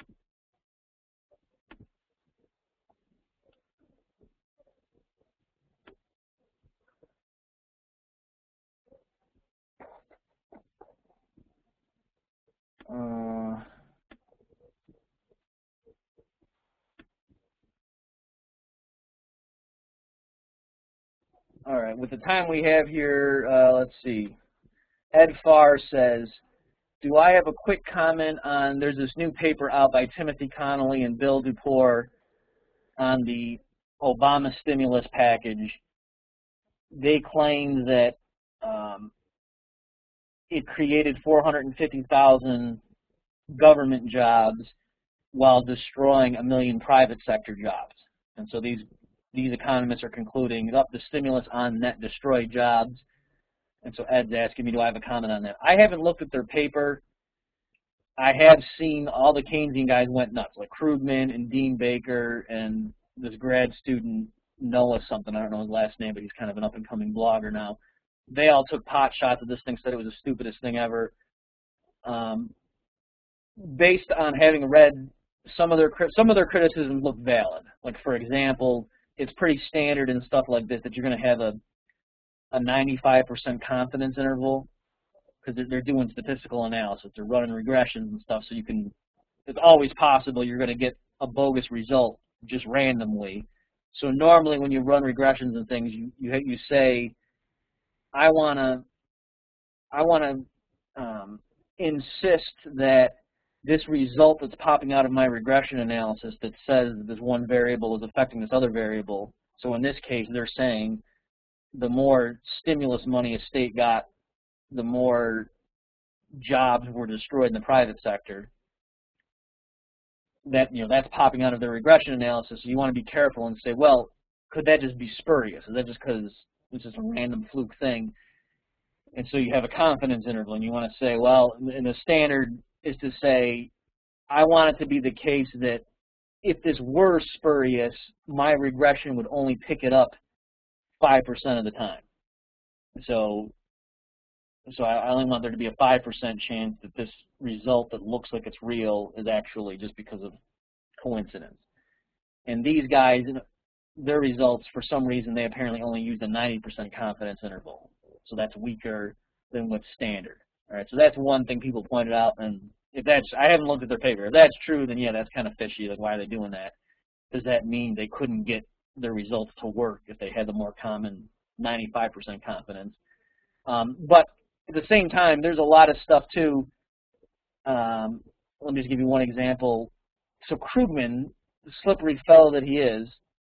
All right, with the time we have here, let's see. Ed Farr says, do I have a quick comment on, there's this new paper out by Timothy Connolly and Bill Dupour on the Obama stimulus package. They claim that it created 450,000 government jobs while destroying 1 million private sector jobs. And so these economists are concluding that the stimulus on net destroyed jobs. And so Ed's asking me, do I have a comment on that? I haven't looked at their paper. I have seen all the Keynesian guys went nuts, like Krugman and Dean Baker and this grad student, Noah something. I don't know his last name, but he's kind of an up-and-coming blogger now. They all took pot shots at this thing, said it was the stupidest thing ever. Based on having read some of their criticisms look valid. Like, for example, it's pretty standard in stuff like this that you're going to have a 95% confidence interval, because they're doing statistical analysis. They're running regressions and stuff, so it's always possible you're going to get a bogus result just randomly. So normally when you run regressions and things, you say, I want to insist that this result that's popping out of my regression analysis that says this one variable is affecting this other variable. So in this case, they're saying the more stimulus money a state got, the more jobs were destroyed in the private sector. That, that's popping out of the regression analysis. So you want to be careful and say, well, could that just be spurious? Is that just because it's just a random fluke thing? And so you have a confidence interval, and you want to say, well, and the standard is to say, I want it to be the case that if this were spurious, my regression would only pick it up 5% of the time. So I only want there to be a 5% chance that this result that looks like it's real is actually just because of coincidence. And these guys, their results, for some reason, they apparently only used a 90% confidence interval. So that's weaker than what's standard. All right, so that's one thing people pointed out. And if that's, I haven't looked at their paper. If that's true, then yeah, that's kind of fishy. Like, why are they doing that? Does that mean they couldn't get their results to work if they had the more common 95% confidence? But at the same time, there's a lot of stuff too. Let me just give you one example. So Krugman, the slippery fellow that he is,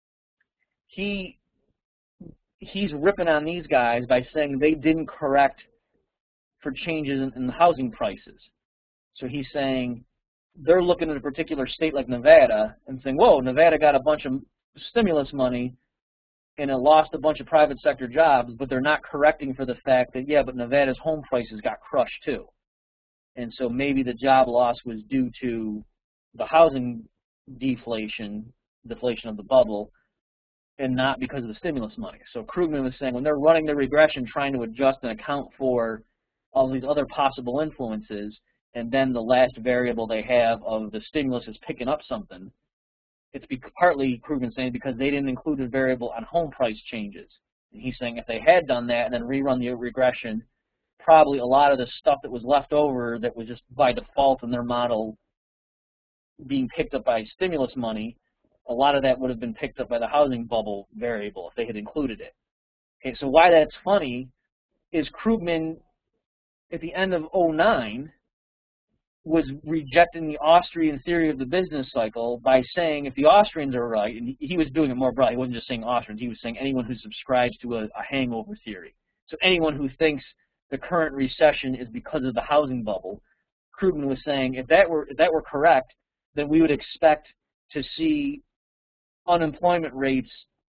he's ripping on these guys by saying they didn't correct for changes in the housing prices. So he's saying they're looking at a particular state like Nevada and saying, whoa, Nevada got a bunch of stimulus money and it lost a bunch of private sector jobs, but they're not correcting for the fact that, yeah, but Nevada's home prices got crushed too. And so maybe the job loss was due to the housing deflation of the bubble, and not because of the stimulus money. So Krugman was saying when they're running the regression trying to adjust and account for all these other possible influences, and then the last variable they have of the stimulus is picking up something, it's partly, Krugman saying, because they didn't include a variable on home price changes. And he's saying if they had done that and then rerun the regression, probably a lot of the stuff that was left over that was just by default in their model being picked up by stimulus money, a lot of that would have been picked up by the housing bubble variable if they had included it. Okay, so why that's funny is Krugman, at the end of 2009, was rejecting the Austrian theory of the business cycle by saying if the Austrians are right, and he was doing it more broad, he wasn't just saying Austrians, he was saying anyone who subscribes to a hangover theory. So anyone who thinks the current recession is because of the housing bubble, Krugman was saying if that were correct, then we would expect to see unemployment rates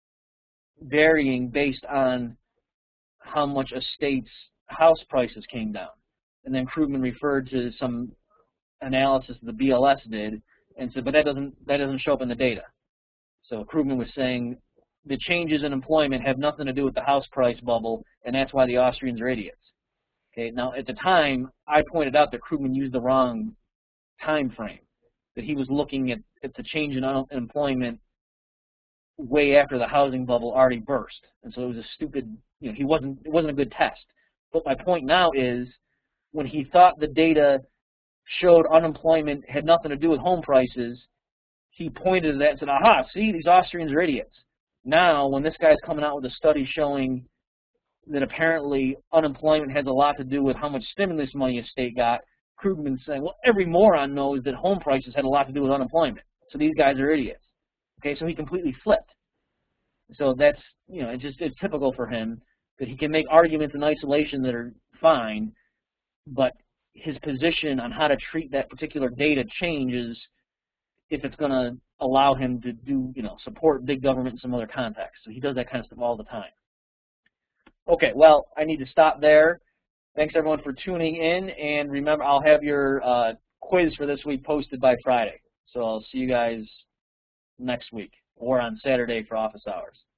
varying based on how much a state's house prices came down. And then Krugman referred to some analysis the BLS did and said, but that doesn't show up in the data. So Krugman was saying the changes in employment have nothing to do with the house price bubble, and that's why the Austrians are idiots. Okay, now at the time, I pointed out that Krugman used the wrong time frame, that he was looking at the change in employment way after the housing bubble already burst. And so it was a stupid, it wasn't a good test. But my point now is when he thought the data showed unemployment had nothing to do with home prices, he pointed to that and said, aha, see, these Austrians are idiots. Now, when this guy's coming out with a study showing that apparently unemployment has a lot to do with how much stimulus money a state got, Krugman's saying, well, every moron knows that home prices had a lot to do with unemployment. So these guys are idiots. Okay, so he completely flipped. So that's, it's typical for him that he can make arguments in isolation that are fine, but his position on how to treat that particular data changes if it's going to allow him to do, support big government in some other context. So he does that kind of stuff all the time. Okay, well, I need to stop there. Thanks, everyone, for tuning in. And remember, I'll have your quiz for this week posted by Friday. So I'll see you guys next week or on Saturday for office hours.